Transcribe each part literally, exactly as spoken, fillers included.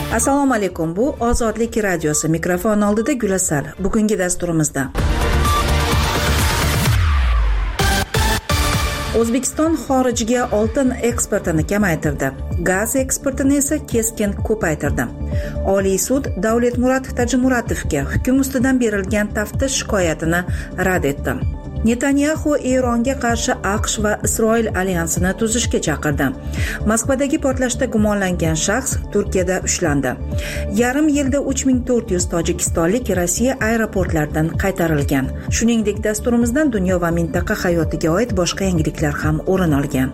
Assalomu alaykum. Bu Ozodlik radiosi. Mikrofon oldida Gulasal. Bugungi dasturimizda O'zbekiston xorijga oltin eksportini kamaytirdi. Gaz eksportini esa keskin ko'paytirdi. Oliy sud Davletmurod Tajimuratovga hukm ustidan berilgan taftish shikoyatini rad etdi. Netanyahu Eronga qarshi AQSh va Isroil alyansini tuzishga chaqirdi. Moskvadagi portlashda gumonlangan shaxs Turkiyada ushlandi. Yarim yilda uch ming to'rt yuz tojikistonlik Rossiya aeroportlaridan qaytarilgan. Shuningdek, dasturimizdan dunyo va mintaqa hayotiga oid boshqa yangiliklar ham o'rin olgan.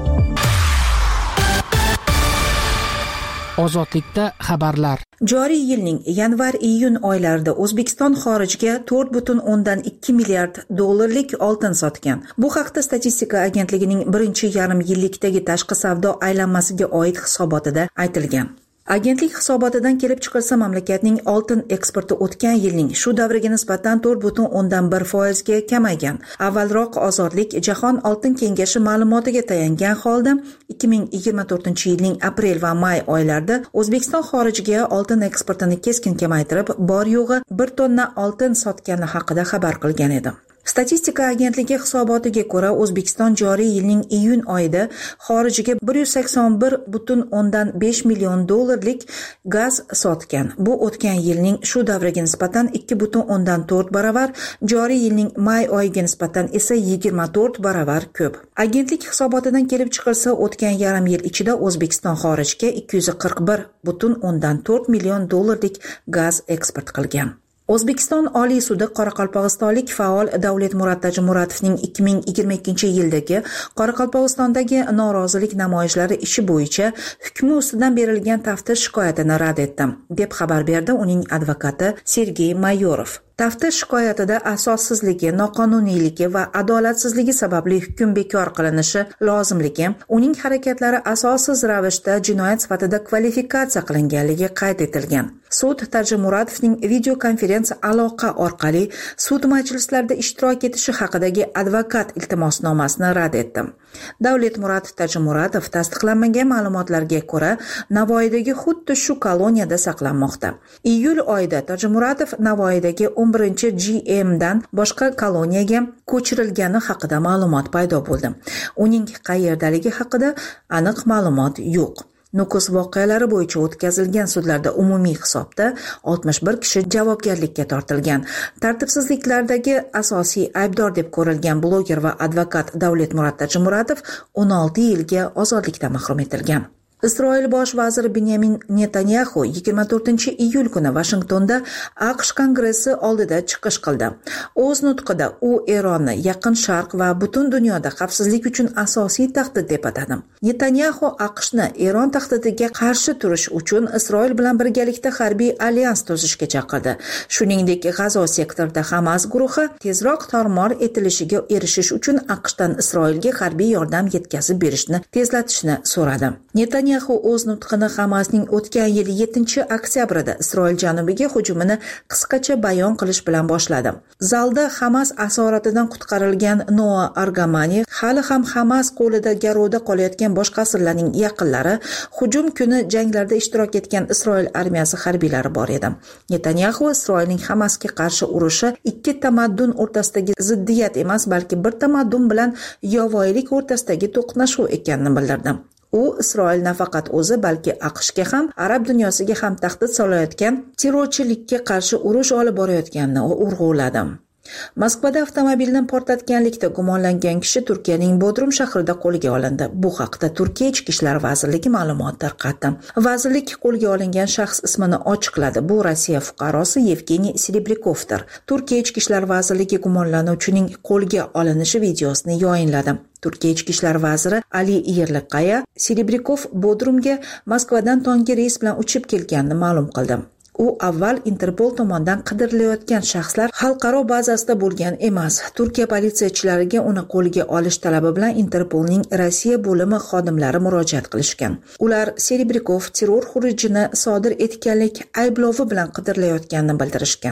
Ozodlikda xabarlar. Joriy yilning yanvar-iyun oylarida O'zbekiston xorijga to'rt butun o'ndan ikki milliard dollarlik oltin sotgan. Bu haqda Statistika agentligining birinchi yarim yillikdagi tashqi savdo aylanmasiga oid hisobotida aytilgan. Agentlik hisobotidan kelib chiqilsa, mamlakatning oltin eksporti o'tgan yilning shu davriga nisbatan to'rt butun o'ndan bir foizga kamaygan. Avvalroq Ozodlik Jahon oltin kengashi ma'lumotiga tayangan holda ikki ming yigirma to'rtinchi yilning aprel va may oylarida O'zbekiston xorijga oltin eksportini keskin kamaytirib, bor yo'g'i bir tonna oltin sotgani haqida xabar qilgan edi. Statistika agentligi hisobotiga ko'ra, O'zbekiston joriy yilning iyun oyida xorijga bir yuz sakson bir butun o'ndan besh million dollarlik gaz sotgan. Bu o'tgan yilning shu davriga nisbatan ikki butun o'ndan to'rt baravar, joriy yilning may oyiga nisbatan esa yigirma to'rt baravar ko'p. Agentlik hisobotidan kelib chiqilsa, o'tgan yarim yil ichida O'zbekiston xorijga ikki yuz qirq bir butun o'ndan to'rt million dollarlik gaz eksport qilgan. O'zbekiston Oliy sudi Qoraqalpog'istonlik faol Davletmurod Tajimuratovning ikki ming yigirma ikkinchi yildagi Qoraqalpog'istondagi norozilik namoyishlari ishi bo'yicha hukmi ustidan berilgan taftish shikoyatini rad etdi, deb xabar berdi uning advokati Sergey Mayorov. Taftish shikoyatida asossizligi, noqonuniyligi va adolatsizligi sababli hukm bekor qilinishi lozimligi, uning harakatlari asossiz ravishda jinoyat sifatida kvalifikatsiya qilinganligi qayd etilgan. Sud Tajimuratovning videokonferensiya aloqa orqali sud majlislarida ishtirok etishi haqidagi advokat iltimosnomasini rad etdi. Davletmurod Tajimuratov tasdiqlanmagan ma'lumotlarga ko'ra, Navoiydagi xuddi shu koloniyada saqlanmoqda. Iyul oyida Tajimuratov Navoiydagi o'n birinchi G M dan boshqa koloniyaga ko'chirilgani haqida ma'lumot paydo bo'ldi. Uning qayerdaligi haqida aniq ma'lumot yo'q. Nukus voqealari bo'yicha o'tkazilgan sudlarda umumiy hisobda oltmish bir kishi javobgarlikka tortilgan. Tartibsizliklardagi asosiy aybdor deb ko'rilgan bloger va advokat Davletmurod Tajimuratov o'n olti yilga ozodlikdan mahrum etilgan. Isroil bosh vaziri Benyamin Netanyahu yigirma to'rtinchi iyul kuni Washingtonda AQSh kongressi oldida chiqish qildi. O'z nutqida u Eronni Yaqin Sharq va butun dunyoda xavfsizlik uchun asosiy tahdid deb atadi. Netanyahu AQShni Eron tahdidiga qarshi turish uchun Isroil bilan birgalikda harbiy alyans tuzishga chaqirdi. Shuningdek, G'azo sektorida Hamas guruhi tezroq tarmor etilishiga erishish uchun AQShdan Isroilga harbiy yordam yetkazib berishni tezlatishni so'radi. Netanyahu Netanyahu o'z nutqini Hamasning o'tgan yil yettinchi oktyabrida Isroil janubiga hujumini qisqacha bayon qilish bilan boshladi. Zalda Hamas asoratidan qutqarilgan Noa Argamani, hali ham Hamas qo'lida garovda qolayotgan boshqa asirlarning yaqinlari, hujum kuni janglarda ishtirok etgan Isroil armiyasi harbiylari bor edi. Netanyahu Isroilning Hamasga qarshi urushi ikki tamaddun o'rtasidagi ziddiyat emas, balki bir tamaddun bilan yovvoyilik o'rtasidagi to'qnashuv ekanini bildirdi. U Isroil nafaqat o'zi, balki AQShga ham, arab dunyosiga ham tahdid solayotgan terrorchilikka qarshi urush olib borayotganini urg'uladi. Moskvada avtomobilni portlatganlikda gumonlangan kishi Turkiyaning Bodrum shahrida qo'lga olindi. Bu haqda Turkiya Ichki ishlar vazirligi ma'lumot tarqatdi. Vazirlik qo'lga olingan shaxs ismini ochiqladi. Bu Rossiya fuqarosi Yevgeniy Serebrikovdir. Turkiya Ichki ishlar vazirligi gumonlanuvchining qo'lga olinishi videosini yayinladi. Turkiya Ichki ishlar vaziri Ali Yerliqaya Serebrikov Bodrumga Moskvadan tonggi reys bilan uchib kelganini ma'lum qildi. U avval Interpol tomonidan qidirilayotgan shaxslar xalqaro bazasida bo'lgan emas. Turkiya politsiyachilariga uni qo'lga olish talabi bilan Interpolning Rossiya bo'limi xodimlari murojaat qilishgan. Ular Serebrikov terror xurujini sodir etganlik ayblovi bilan qidirilayotganini bildirishgan.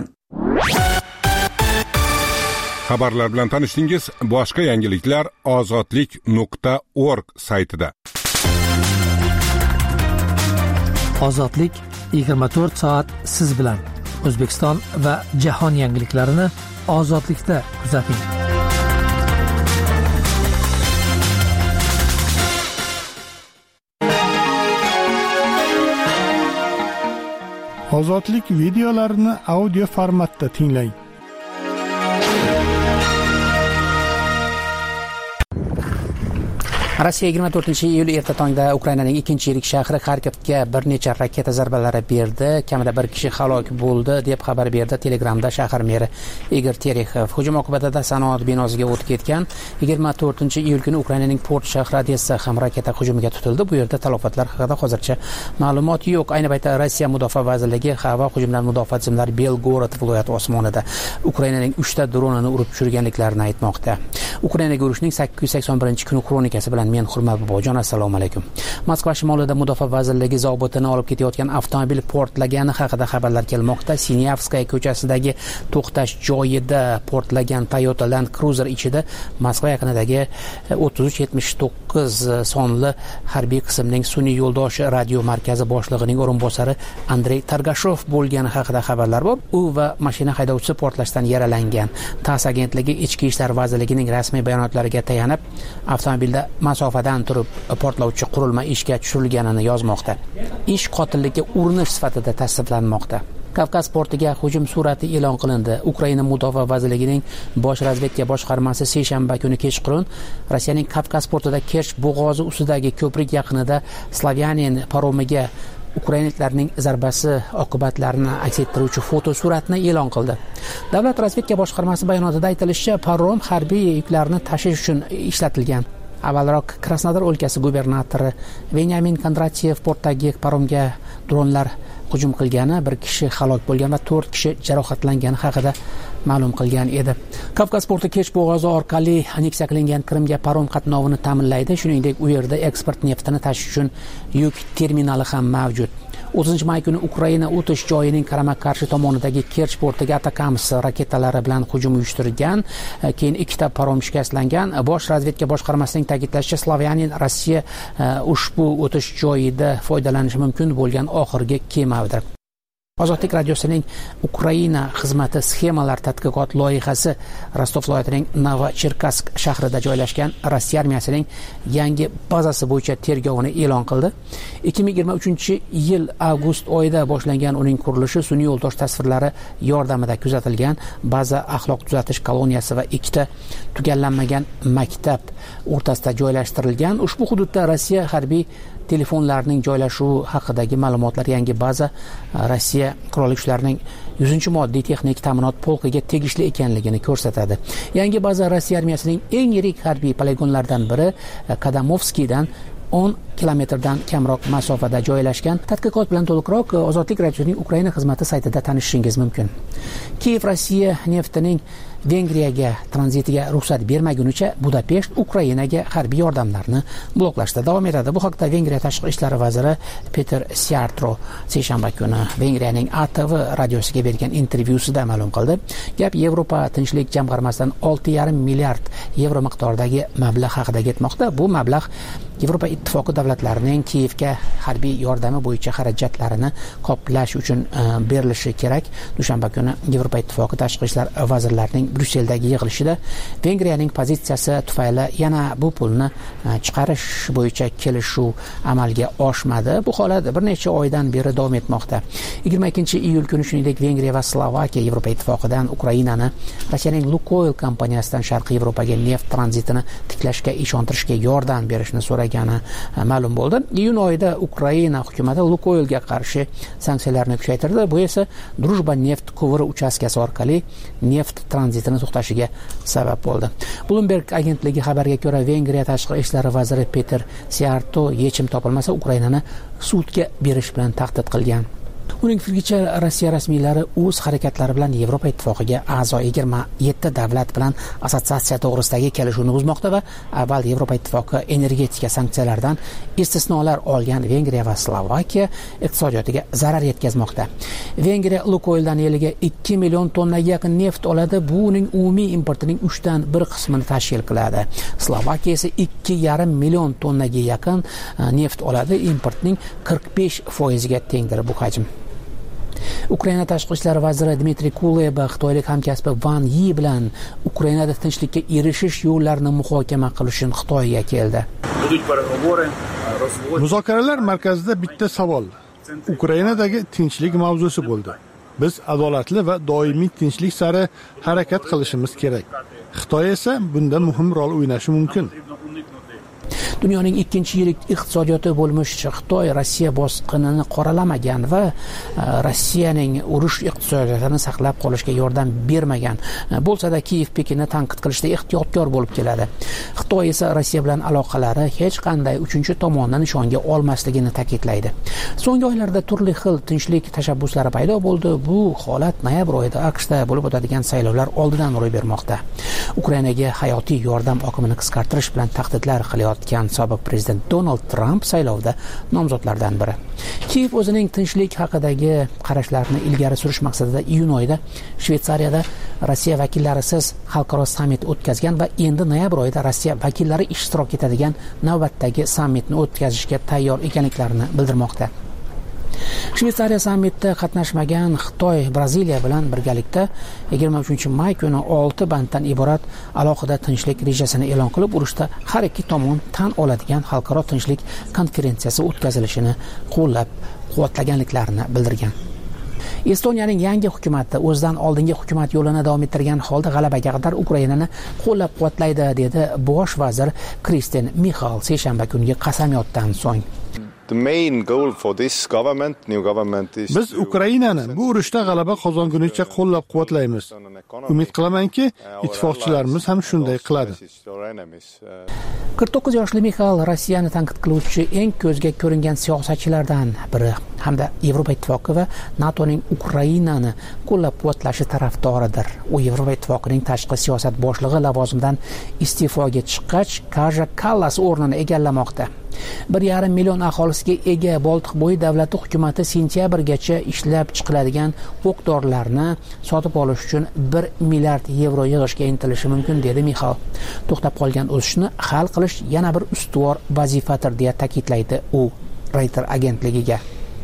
Xabarlar bilan tanishdingiz. Boshqa yangiliklar ozodlik nuqta org saytida. Ozodlik yigirma to'rt soat siz bilan. O'zbekiston va jahon yangiliklarini ozodlikda kuzating. Ozodlik videolarini audio formatda tinglang. Rossiya yigirma to'rtinchi iyul erta tongda Ukrainaning ikkinchi yirik shahri Xarkovga bir necha raketa zarbalari berdi. Kamida bir kishi halok bo'ldi deb xabar berdi Telegramda shahar meri Igor Terexov. Hujum oqibatida sanoat binosiga o't ketgan. yigirma to'rtinchi iyul kuni Ukrainaning port shahri Odessa ham raketa hujumiga tutildi. Bu yerda talofatlar haqida hozircha ma'lumot yo'q. Ayni paytda Rossiya mudofaa vazirligi havo hujumidan mudofaa tizimlari Belgorod viloyati osmonida Ukrainaning uchta dronini urib tushirganliklarini aytmoqda. Ukrainaga urushning sakkiz yuz sakson birinchi kuni kronikasi bilan men Hurmat Bobojon, assalomu alaykum. Moskva shimolida mudofaa vazirligi zobitini olib ketayotgan avtomobil portlagani haqida xabarlar kelmoqda. Sinyavskaya ko'chasidagi to'xtash joyida portlagan Toyota Land Cruiser ichida Moskva yaqinidagi o'ttiz uch yetmish to'qqiz sonli harbiy qismning sun'iy yo'ldosh radio markazi boshlig'ining o'rinbosari Andrey Targashov bo'lgani haqida xabarlar bor. U va mashina haydovchisi portlashdan yaralangan. TASS agentligi Ichki ishlar vazirligining rasmiy bayonotlariga tayanib, avtomobilda masofadan turib portlovchi qurilma ishga tushirilganini yozmoqda. Ish qotillikka urinish sifatida tasdiqlanmoqda. Kavkaz portiga hujum surati e'lon qilindi. Ukraina mudofaa vazirligining bosh razvedka boshqarmasi seshanba kuni kechqurun Rossiyaning Kavkaz portida Kerch bo'g'ozi ustidagi ko'prik yaqinida Slavyanin paromiga ukrainaliklarning zarbasi oqibatlarini aks ettiruvchi fotosuratni e'lon qildi. Davlat razvedka boshqarmasi bayonotida aytilishicha, parom harbiy yuklarni tashish uchun ishlatilgan. Avvalroq Krasnodar o'lkasi gubernatori Venyamin Kondratyev portdagi paromga dronlar hujum qilgani, bir kishi halok bo'lgan va to'rt kishi jarohatlangani haqida ma'lum qilgan edi. Kavkaz porti Kerch bo'g'ozi orqali aneksiya qilingan Qrimga parom qatnovini ta'minlaydi. Shuningdek, u yerda eksport neftini tashish uchun yuk terminali ham mavjud. o'ttizinchi may kuni Ukraina o'tish joyining qarama-qarshi tomonidagi Kerch portiga Atakams raketalari bilan hujum uyushtirgan. Keyin ikkita parom shikastlangan. Bosh razvedka boshqarmasining ta'kidlashicha, Slavyanin Rossiya ushbu o'tish joyida foydalanishi mumkin bo'lgan oxirgi kemadir. Ozodlik radiosining Ukraina xizmati sxemalar tadqiqot loyihasi Rostov viloyatining Novocherkassk shahrida joylashgan Rossiya armiyasining yangi bazasi bo'yicha tergovini e'lon qildi. ikki ming yigirma uchinchi yil avgust oyida boshlangan uning qurilishi sun'iy yo'ldosh tasvirlari yordamida kuzatilgan. Baza axloq tuzatish koloniyasi va ikkita tugallanmagan maktab o'rtasida joylashtirilgan. Ushbu hududda Rossiya harbiy telefonlarning joylashuvi haqidagi ma'lumotlar yangi baza Rossiya qurolli kuchlarining yuzinchi moddiy texnik ta'minot polkiga tegishli ekanligini ko'rsatadi. Yangi baza Rossiya armiyasining eng yirik harbiy poligonlaridan biri Kadamovskiydan o'n kilometrdan kamroq masofada joylashgan. Tadqiqot bilan to'liqroq Ozodlik radiosining Ukraina xizmati saytida tanishishingiz mumkin. Kiyev Rossiya neftining Vengriyaga tranzitiga ruxsat bermagunicha Budapesht Ukrainaga harbiy yordamlarni bloklashda davom etadi. Bu haqda Vengriya tashqi ishlar vaziri Peter Siartro seshanba kuni Vengriyaning A T V radiosiga bergan intervyusida ma'lum qildi. Gap Yevropa tinchlik jamg'armasidan olti yarim milliard yevro miqdoridagi mablag' haqida ketmoqda. Bu mablag' Yevropa ittifoqi davlatlarining Kiyevga harbiy yordami bo'yicha xarajatlarini qoplash uchun berilishi kerak. Dushanba kuni Yevropa ittifoqi tashqi ishlar vazirlarining Brusseldagi yig'ilishida Vengriyaning pozitsiyasi tufayli yana bu pulni chiqarish bo'yicha kelishuv amalga oshmadi. Bu holat bir necha oydan beri davom etmoqda. yigirma ikkinchi iyul kuni shuningdek Vengriya va Slovakiya Yevropa ittifoqidan Ukrainani Rossiyaning Lukoil kompaniyasidan Sharqiy Yevropaga neft tranzitini tiklashga ishontirishga yordam berishni so'ragani ma'lum bo'ldi. Iyun oyida Ukraina hukumati Lukoilga qarshi sanksiyalarni kuchaytirdi. Bu esa Drujba neft quvuri uchastkasi orqali neft tranzitini to'xtashiga sabab bo'ldi. Bloomberg agentligi xabariga ko'ra, Vengriya tashqi ishlar vaziri Peter Siarto yechim topilmasa Ukrainani sudga berish bilan tahdid qilgan. Uning fikricha, Rossiya rasmiylari o'z harakatlari bilan Yevropa ittifoqiga a'zo yigirma yetti davlat bilan assotsiatsiya to'g'risidagi kelishuvni buzmoqda va avval Yevropa ittifoqi energetika sanksiyalaridan istisnolar olgan Vengriya va Slovakiya iqtisodiyotiga zarar yetkazmoqda. Vengriya Lukoildan yiliga ikki million tonnaga yaqin neft oladi. Bu uning umumiy importining uchdan bir qismini tashkil qiladi. Slovakiya esa ikki yarim million tonnaga yaqin neft oladi. Importning qirq besh foiziga tengdir bu hajm. Ukraina tashqi ishlar vaziri Dmitriy Kuleba xitoylik hamkasbi Van Yi bilan Ukrainada tinchlikka erishish yo'llarini muhokama qilish uchun Xitoyga keldi. Muzokaralar markazida bitta savol Ukrainadagi tinchlik mavzusi bo'ldi. Biz adolatli va doimiy tinchlik sari harakat qilishimiz kerak. Xitoy esa bunda muhim rol o'ynashi mumkin. Dunyoning ikkinchi yirik iqtisodiyoti bo'lmish Xitoy Rossiya bosqinini qoralamagan va Rossiyaning urush iqtisodiyotini saqlab qolishga yordam bermagan. Bo'lsa-da Kiyev Pekinni tanqid qilishda ehtiyotkor bo'lib keladi. Xitoy esa Rossiya bilan aloqalari hech qanday uchinchi tomonni nishonga olmasligini ta'kidlaydi. So'nggi oylarda turli xil tinchlik tashabbuslari paydo bo'ldi. Bu holat noyabr oyida AQShda bo'lib o'tadigan saylovlar oldidan ro'y bermoqda. Ukrainaga hayotiy yordam oqimini qisqartirish bilan tahdidlar qilayotgan sobiq prezident Donald Trump saylovda nomzodlardan biri. Kiyev o'zining tinchlik haqidagi qarashlarini ilgari surish maqsadida iyun oyida Shveysariyada Rossiya vakillarisiz xalqaro sammit o'tkazgan va endi noyabr oyida Rossiya vakillari ishtirok etadigan navbatdagi sammitni o'tkazishga tayyor ekanliklarini bildirmoqda. Shveysariya sammitida qatnashmagan Xitoy Braziliya bilan birgalikda yigirma uchinchi may kuni olti banddan iborat alohida tinchlik rejasini e'lon qilib, urushda har ikki tomon tan oladigan xalqaro tinchlik konferensiyasi o'tkazilishini qo'llab-quvvatlaganliklarini bildirgan. Estoniyaning yangi hukumati o'zidan oldingi hukumat yo'lini davom ettirgan holda g'alabaga qadar Ukrainani qo'llab-quvvatlaydi, dedi bosh vazir Kristen Michal seshanba kungi qasamyoddan so'ng. The main goal for this government, new government is Biz Ukrainani bu urushda g'alaba qozongunicha qo'llab-quvvatlaymiz. Umid qilamanki, ittifoqchilarimiz ham shunday qiladi. qirq to'qqiz yoshli Michal Rossiyani tanqid qiluvchi eng ko'zga ko'ringan siyosatchilardan biri hamda Yevropa ittifoqi va NATOning Ukrainani qo'llab-quvvatlashi tarafdoridir. U Yevropa ittifoqining tashqi siyosat boshlig'i lavozimidan iste'foga chiqqach, Kaja Kallas o'rnini egallamoqda. bir yarim million aholisiga ega Boltiqbo'yi davlati hukumati sentyabrgacha ishlab chiqiladigan o'q-dorilarni sotib olish uchun bir milliard yevro yig'ishga intilishi mumkin, dedi Michal. To'xtab qolgan o'sishni hal qilish yana bir ustuvor vazifadir, deya ta'kidlaydi u Reuters agentligiga.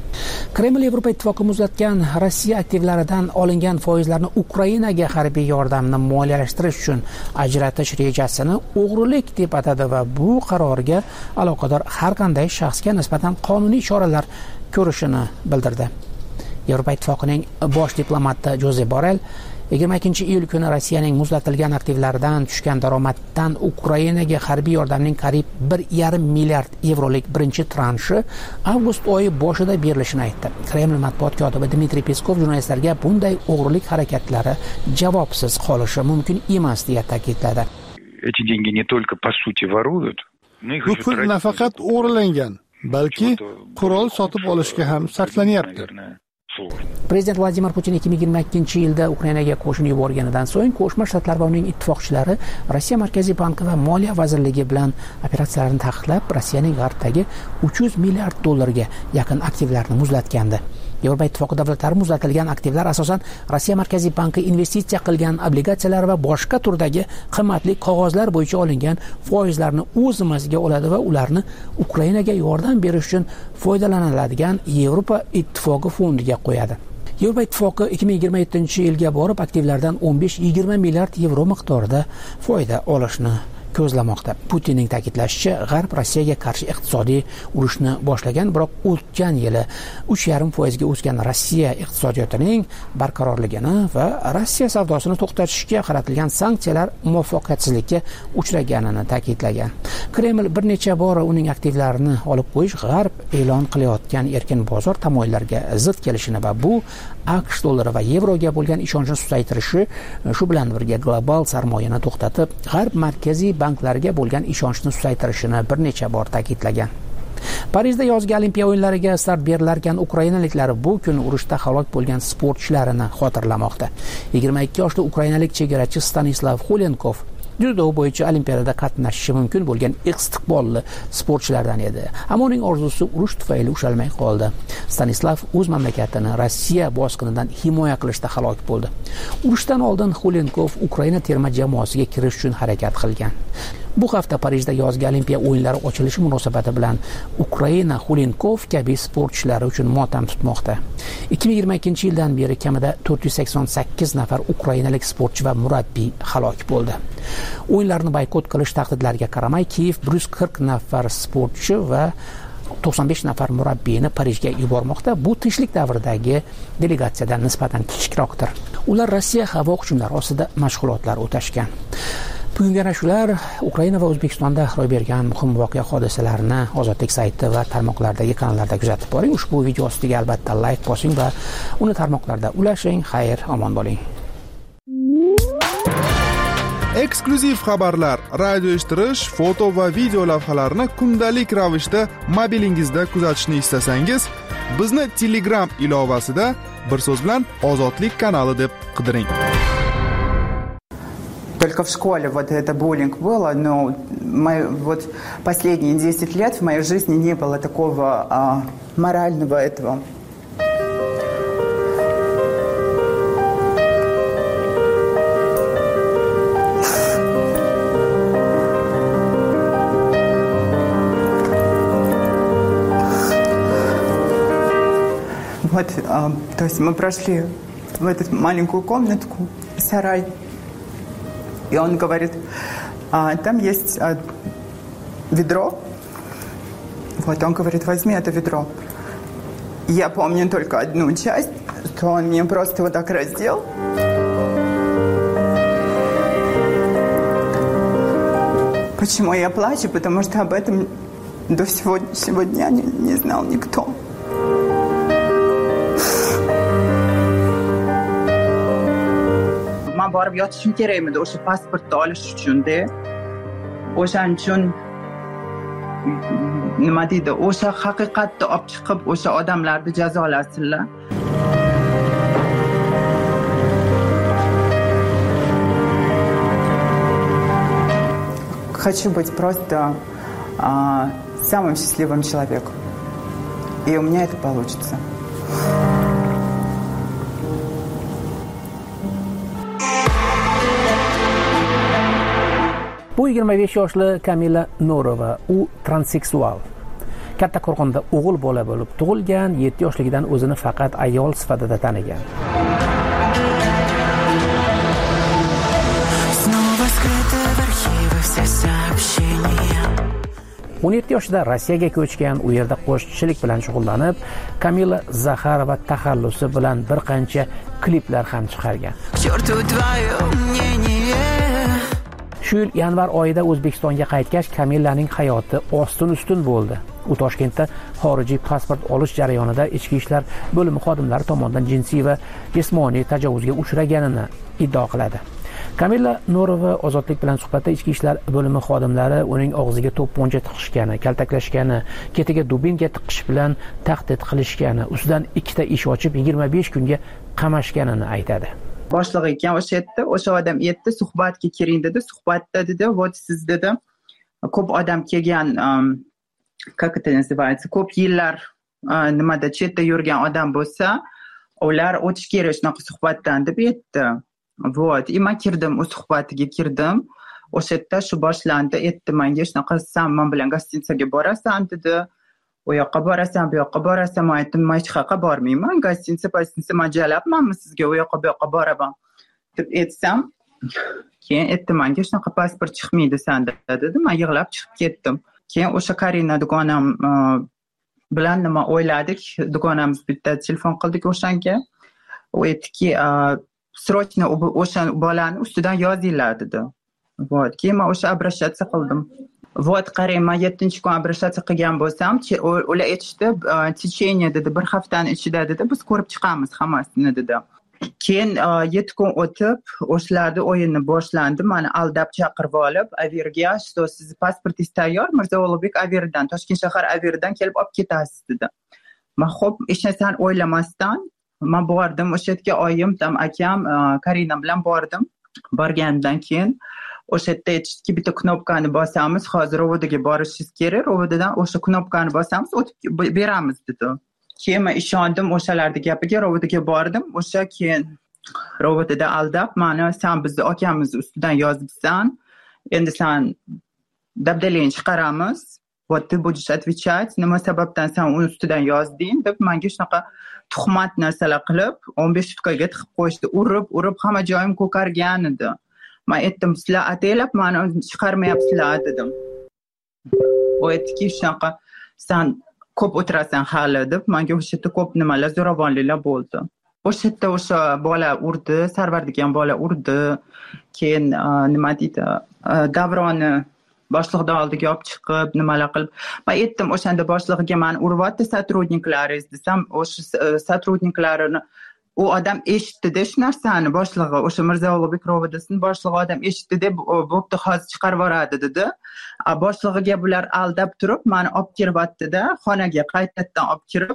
Kreml Yevropa ittifoqi muzlatgan Rossiya aktivlaridan olingan foizlarni Ukrainaga harbiy yordamni moliyalashtirish uchun ajratish rejasini o'g'rilik deb atadi va bu qarorga aloqador har qanday shaxsga nisbatan qonuniy choralar ko'rishini bildirdi. Yevropa ittifoqining bosh diplomati Jozep Borrell yigirma ikkinchi iyul kuni Rossiyaning muzlatilgan aktivlaridan tushgan daromaddan Ukrainaga harbiy yordamning qariyb bir yarim milliard yevrolik birinchi transhi avgust oyi boshida berilishini aytdi. Kreml matbuot kotibi Dmitriy Peskov jurnalistlarga bunday o'g'rilik harakatlari javobsiz qolishi mumkin emas, deya ta'kidladi. Эти деньги не только по сути воруют, но их Bu pul nafaqat o'g'irlangan, balki qurol sotib olishga ham sarflanyapti. Prezident Vladimir Putin ikki ming yigirma ikkinchi yilda Ukrainaga qo'shin yuborganidan so'ng Qo'shma Shtatlar va uning ittifoqchilari Rossiya Markaziy banki va Moliya vazirligi bilan operatsiyalarni taqiqlab, Rossiyaning g'arbdagi uch yuz milliard dollarga yaqin aktivlarni muzlatgandi. Yevropa ittifoqi davlatlari muzlatilgan aktivlar asosan Rossiya Markaziy banki investitsiya qilgan obligatsiyalar va boshqa turdagi qimmatli qog'ozlar bo'yicha olingan foizlarni o'z zimmasiga oladi va ularni Ukrainaga yordam berish uchun foydalaniladigan Yevropa ittifoqi fondiga qo'yadi. Yevropa ittifoqi ikki ming yigirma yettinchi yilga borib aktivlardan o'n besh yigirma milliard yevro miqdorida foyda olishni ko'zlamoqda. Putinning ta'kidlashicha, G'arb Rossiyaga qarshi iqtisodiy urushni boshlagan, biroq o'tgan yili uch yarim foizga o'sgan Rossiya iqtisodiyotining barqarorligini va Rossiya savdosini to'xtatishga qaratilgan sanksiyalar muvaffaqiyatsizlikka uchraganini ta'kidlagan. Kreml bir necha bor uning aktivlarini olib qo'yish G'arb e'lon qilayotgan erkin bozor tamoyillariga zid kelishini va bu AQSh dollari va yevroga bo'lgan ishonchni susaytirishi, shu bilan birga global sarmoyani to'xtatib, G'arb markaziy banklariga bo'lgan ishonchni susaytirishini bir necha bor ta'kidlagan. Parijda yozgi Olimpiya o'yinlariga start berilarkan ukrainaliklar bu kun urushda halok bo'lgan sportchilarini xotirlamoqda. yigirma ikki yoshli ukrainalik chegarachi Stanislav Xulenkov dzyudo bo'yicha Olimpiadada qatnashishi mumkin bo'lgan istiqbolli sportchilardan edi. Ammo uning orzusi urush tufayli ushalmay qoldi. Stanislav o'z mamlakatini Rossiya bosqinidan himoya qilishda halok bo'ldi. Urushdan oldin Xulenkov Ukraina terma jamoasiga kirish uchun harakat qilgan. Bu hafta Parijda yozgi Olimpiya o'yinlari ochilishi munosabati bilan Ukraina Xulinkov kabi sportchilari uchun motam tutmoqda. ikki ming yigirma ikkinchi yildan beri kamida to'rt yuz sakson sakkiz nafar ukrainalik sportchi va murabbiy halok bo'ldi. O'yinlarni boykot qilish tahdidlariga qaramay, Kiyev bir yuz qirq nafar sportchi va to'qson besh nafar murabbiyni Parijga yubormoqda. Bu tinchlik davridagi delegatsiyadan nisbatan kichikroqdir. Ular Rossiya havo hujumlari ostida mashg'ulotlar o'tashgan. Bugungi ana shular. Ukraina va O'zbekistonda ro'y bergan muhim voqea hodisalarni Ozodlik sayti va tarmoqlardagi kanallarda kuzatib boring. Ushbu video ostiga albatta like bosing va uni tarmoqlarda ulashing. Xayr, omon bo'ling. Eksklyuziv xabarlar, radio eshittirish, foto va video lavhalarni kundalik ravishda mobilingizda kuzatishni istasangiz, bizni Telegram ilovasida bir so'z bilan Ozodlik kanali deb qidiring. Только в школе вот это буллинг было, но мои, вот последние десять лет в моей жизни не было такого а, морального этого. Вот, а, то есть мы прошли в эту маленькую комнатку, сарай. И он говорит, а, там есть а, ведро. Вот, он говорит, возьми это ведро. Я помню только одну часть, что он меня просто вот так раздел. Почему я плачу? Потому что об этом до сегодняшнего дня не, не знал никто. Men borib yotishim kerak edi o'sha pasportni olish uchun-da. O'shaning uchun nima deydi, o'sha haqiqatni olib chiqib o'sha odamlarni jazolasinlar. Хочу быть просто а, самым счастливым человеком. И у меня это получится. Bu yigirma besh yoshli Kamila Norova, u transseksual. Katta Qo'rg'onda o'g'il bola bo'lib tug'ilgan, yetti yoshligidan o'zini faqat ayol sifatida tanigan. o'n yetti yoshida Rossiyaga ko'chgan, u yerda qo'shiqchilik bilan shug'ullanib, Kamila Zaxarova taxallusi bilan bir qancha kliplar ham chiqargan. Shu yil yanvar oyida O'zbekistonga qaytgach, Kamillaning hayoti ostin-ustun bo'ldi. U Toshkentda xorijiy pasport olish jarayonida ichki ishlar bo'limi xodimlari tomonidan jinsiy va jismoniy tajovuzga uchraganini iddao qiladi. Kamila Norova Ozodlik bilan suhbatda ichki ishlar bo'limi xodimlari uning og'ziga to'pponcha tiqishgani, kaltaklashgani, ketiga dubinka tiqish bilan tahdid qilishgani, ustidan ikkita ish ochib yigirma besh kunga qamashganini aytadi. Boshlig'i ekan o'sha yerda, o'sha odam yerda suhbatga kiring dedi. Suhbatda dedi, "Вот siz dedi, ko'p odam kelgan, как это называется, ko'p yillar nimada chetda yurgan odam bo'lsa, ular o'tish kerak shunaqa suhbatdan" deb aytdi. Вот, и men kirdim, u suhbatiga kirdim. O'sha yerda shu boshlandi, aytdi menga shunaqa, "Sen men bilan gostinitsaga borasan" dedi. "U yoqqa borasan, bu yoqqa borasan." Men aytdim, "Men hech qayerga bormayman. Gostinitsa, pastinitsa majalabmanmi sizga u yoqqa bu yoqqa boraman" deb aytsam, keyin aytdi menga shunaqa pasport chiqmaydi sanda dedi. Men yig'lab chiqib ketdim. Keyin o'sha Karina dugonam bilan nima o'yladik, dugonamiz bitta telefon qildik o'shanga. U aytdiki, "Срочно o'sha bolani ustidan yozinglar" dedi. Вот, keyin men o'sha обращаться qildim. Вот, qarang, men yettinchi kun обращаться qilgan bo'lsam, ular aytishdi, "Течение" dedi, bir haftani ichida dedi, biz ko'rib chiqamiz hammasini dedi. Keyin yetti kun o'tib, o'shalarning o'yini boshlandi. Meni aldab chaqirib olib, "Averga, что siz pasportingiz tayyor, Mirzo Ulug'bek Averdan, Toshkent shahar Averdan kelib olib ketasiz" dedi. Men xo'p, hech narsani o'ylamasdan men bordim, o'sha yerga oyim, tam akam, Karina bilan bordim. Borgandan keyin o'sha yerda aytishdiki, bitta knopkani bosamiz, hozir rovodaga borishingiz kerak, rovodadan o'sha knopkani bosamiz, o'tib beramiz dedi. Keyin men ishondim o'shalarning gapiga, rovodaga bordim. O'sha keyin rovodada aldab, meni "Sen bizni akamiz ustidan yozibsan, endi sen dabdalangni chiqaramiz. Вот ты будешь отвечать, nima sababdan sen uni ustidan yozding deb menga shunaqa tuhmat narsalar qilib o'n besh sutkaga tiqib qo'yishdi. Urib, urib hamma joyim ko'kargan edi. Men aytdim, sizlar ataylab meni chiqarmayapsizlar dedim. U aytdiki, shunaqa sen ko'p o'tirasan hali deb menga o'sha yerda ko'p nimalar zo'ravonliklar bo'ldi. O'sha yerda o'sha bola urdi, Sarvar degan bola urdi. Keyin nima deydi, Davronni boshliqdan oldiga olib chiqib nimalar qilib, men aytdim, o'shanda boshlig'iga meni uryapti сотрудниklaringiz desam, o'sha сотрудниklarini u odam eshitdi-da shu narsani, boshlig'i o'sha Mirzo Ulug'bek Rovodasini boshlig'i odam eshitdi-da, bo'pti hozir chiqarib yuboradi dedi. Boshlig'iga bular aldab turib meni olib kiryapti-da, xonaga qaytadan olib kirib,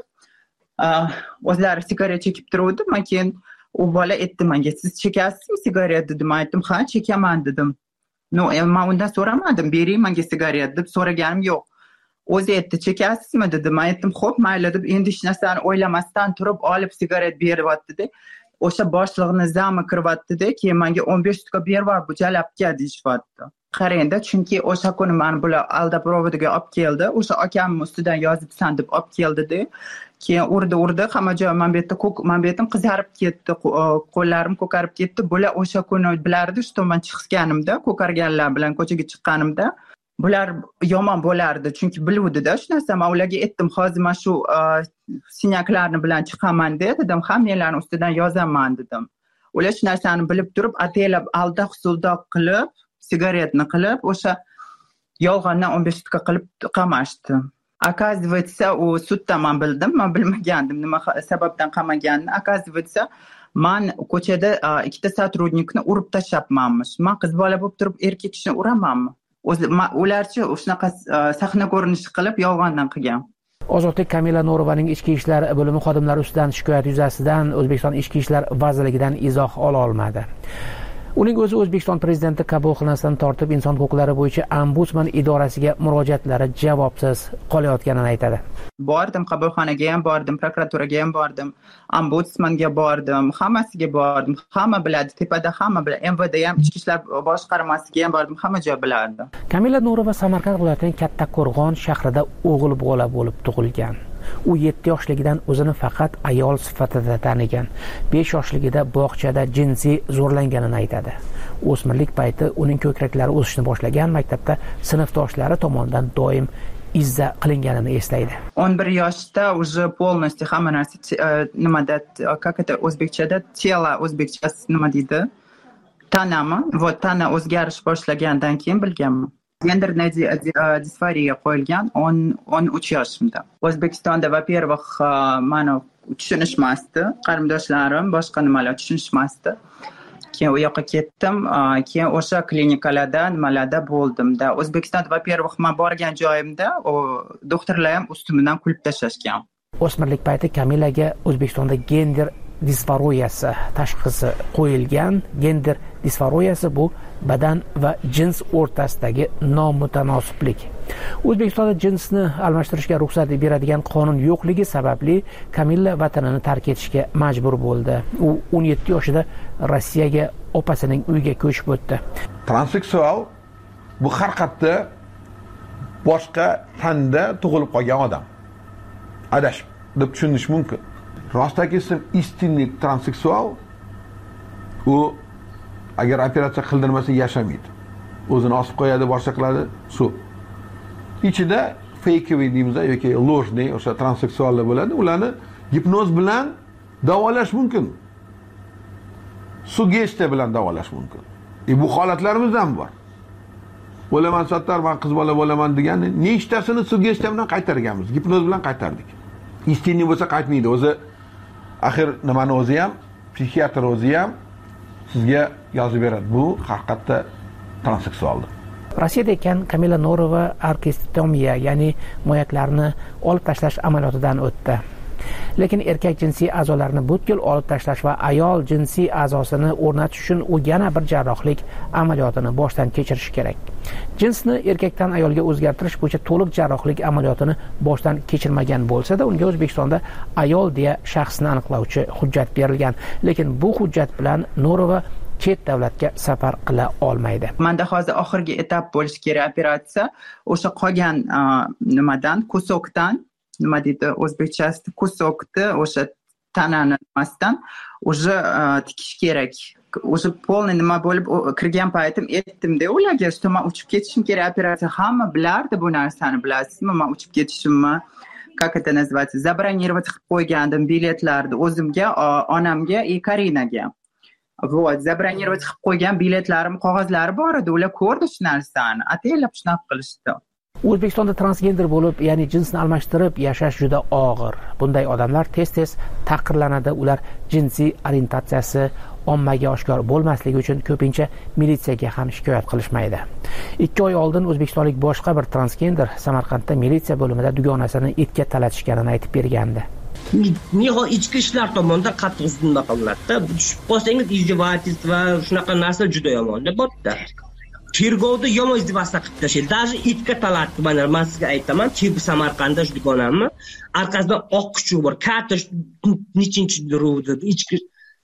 o'zlari sigaret chekib turuvdi. Men keyin u bola aytdi menga, siz chekasizmi sigaret dedim. Men aytdim, ha, chekaman dedim. No, men undan so'ramadim, bering menga sigaret deb so'raganim yo'q. O'zi aytdi, chekasizmi dedi. Men aytdim, xo'p, mayli deb endi hech narsani o'ylamasdan turib olib sigaret beryapti-da. O'sha boshlig'ini zami kiryapti-da, keyin menga o'n besh sutka beryapti, bu jalabga deyishyapti. Qarangda, chunki o'sha kuni meni bular aldab Rovodaga olib keldi. O'sha akamning ustidan yozibsan deb olib keldi-da. Keyin urdi, urdi, hamma joy men bu yerda ko'k, men bu yerda qizarib ketdi, qo'llarim ko'karib ketdi. Bular o'sha kuni bilardi, shu tomonga chiqganimda, ko'karganlar bilan ko'chaga chiqqanimda, bular yomon bo'lardi, chunki biluvdi-da shu narsa. Men ularga aytdim, hozir men shu sinyaklarni bilan chiqaman dedim, ham menlarning ustidan yozaman dedim. Ular shu narsani bilib turib, ataylab aldoq suldoq qilib, sigaretni qilib, o'sha yolg'ondan o'n besh sutka qilib qamashdi. Оказывается, u sudda men bildim, men bilmagandim nima sababdan qamaganini. Оказывается, men ko'chada ikkita сотрудникni urib tashlabmanmish. Men qiz bola bo'lib turib erkak kishini uramanmi? O'zi ularchi shunaqa sahna ko'rinishi qilib yolg'ondan qilgan. Ozodlik Kamila No'rovaning ichki ishlar bo'limi xodimlari ustidan shikoyat yuzasidan O'zbekiston ichki ishlar vazirligidan izoh ola olmadi. Uning o'zi O'zbekiston prezidenti qabul qilinasidan tortib inson huquqlari bo'yicha ombudsman idorasiga murojaatlari javobsiz qolayotganini aytadi. Bordim, qabulxonaga ham bordim, prokuraturaga ham bordim, ombudsmanga bordim, hammasiga bordim. Hamma biladi, tepada hamma biladi. M V D ham, ichki ishlar boshqarmasiga ham bordim, hamma joy biladi. Kamila No'rova Samarqand viloyatining Kattaqo'rg'on shahrida o'g'il bola bo'lib tug'ilgan. U yetti yoshligidan o'zini faqat ayol sifatida tanigan. besh yoshligida bog'chada jinsiy zo'rlanganini aytadi. O'smirlik payti uning ko'kraklari o'sishni boshlagan, maktabda sinfdoshlari tomonidan doim izza qilinganini eslaydi. o'n bir yoshda уже полностью hamma narsa nimada, как это o'zbekchada, tela o'zbekchasi nima deydi? Tanami, вот tana o'zgarish boshlagandan keyin bilganman. Genderная disforiya qo'yilgan o'n uch yoshimda. O'zbekistonda, во-первых, meni tushunishmasdi, qarindoshlarim boshqa nimalar tushunishmasdi. Keyin u yoqqa ketdim, keyin o'sha klinikalarda, nimalarda bo'ldimda. O'zbekistonda, во-первых, men borgan joyimda doktorlar ham ustimdan kulib tashlashgan. O'smirlik payti Kamilaga O'zbekistonda gender disforiyasi tashxisi qo'yilgan. Gender disforiyasi bu badan va jins o'rtasidagi nomutanosiblik. O'zbekistonda jinsni almashtirishga ruxsat beradigan qonun yo'qligi sababli Kamilla vatanini tark etishga majbur bo'ldi. U o'n yetti yoshida Rossiyaga opasining uyiga ko'chib o'tdi. Transseksual bu har qayerda boshqa tanda tug'ilib qolgan odam. Adashib deb tushunish mumkin. Rostaki ism istinlik transseksual u agar operatsiya qildirmasa yashamaydi. O'zini osib qo'yadi, boshqa qiladi, shu. Ichida fakeviy deymiz yoki ложный o'sha transseksuallar bo'ladi. Ularni gipnoz bilan davolash mumkin. Sugestiya bilan davolash mumkin. E bu holatlarimiz ham bor. Bo'laman sattar, men qiz bola bo'laman degan nechtasini sugestiya bilan qaytarganmiz, gipnoz bilan qaytardik. Istinlik bo'lsa qaytmaydi. O'zi axir nimani o'zi ham, psixiatr o'zi ham sizga yozib beradi. Bu haqiqatda transseksualdir. Rossiyada ekan Kamila No'rova arkistomiya, ya'ni moyaklarni olib tashlash amaliyotidan o'tdi. Lekin erkak jinsiy a'zolarini butkul olib tashlash va ayol jinsiy a'zosini o'rnatish uchun u yana bir jarrohlik amaliyotini boshdan kechirishi kerak. Jinsni erkakdan ayolga o'zgartirish bo'yicha to'liq jarrohlik amaliyotini boshdan kechirmagan bo'lsa-da, unga O'zbekistonda ayol deya shaxsni aniqlovchi hujjat berilgan. Lekin bu hujjat bilan No'rova chet davlatga safar qila olmaydi. Manda hozir oxirgi etap bo'lishi kerak operatsiya. O'sha qolgan nimadan, kusokdan, nima deydi o'zbekchasida, kusokni o'sha tanani nimasidan уже tikish kerak. O'sha полный nima bo'lib kirgan paytim aytdim-da ularga, что men uchib ketishim kerak operatsiya. Hamma bilardi bu narsani, bilasizmi? Men uchib ketishimni, как это называется, забронировать qilib qo'ygandim biletlarni o'zimga, onamga и Karinaga. Вот, забронировать qilib qo'ygan biletlarim, qog'ozlari bor edi. Ular ko'rdi shu narsani. Ataylab shunaqa qilishdi. O'zbekistonda transgender bo'lib, ya'ni jinsni almashtirib yashash juda og'ir. Bunday odamlar tez-tez taqirlanadi. Ular jinsiy orientatsiyasi ommaga oshkor bo'lmasligi uchun ko'pincha militsiyaga ham shikoyat qilishmaydi. ikki oy oldin o'zbekistonlik boshqa bir transgender Samarqandda militsiya bo'limida dugonasini itga talatishganini aytib bergandi. Nihoyat ichki ishlar tomonidan qattiq nima qilinadi-da. Tushib qolsangiz izdevательство, shunaqa narsa juda yomon-da bo'pti. Tergovda yomon izdevательство qilib tashlaydi. Даже itga talatdi. Mana men sizga aytaman, Chib Samarqandda dugonamni orqasidan oq kuchuk bor. Katta nechinchi ruvda ichki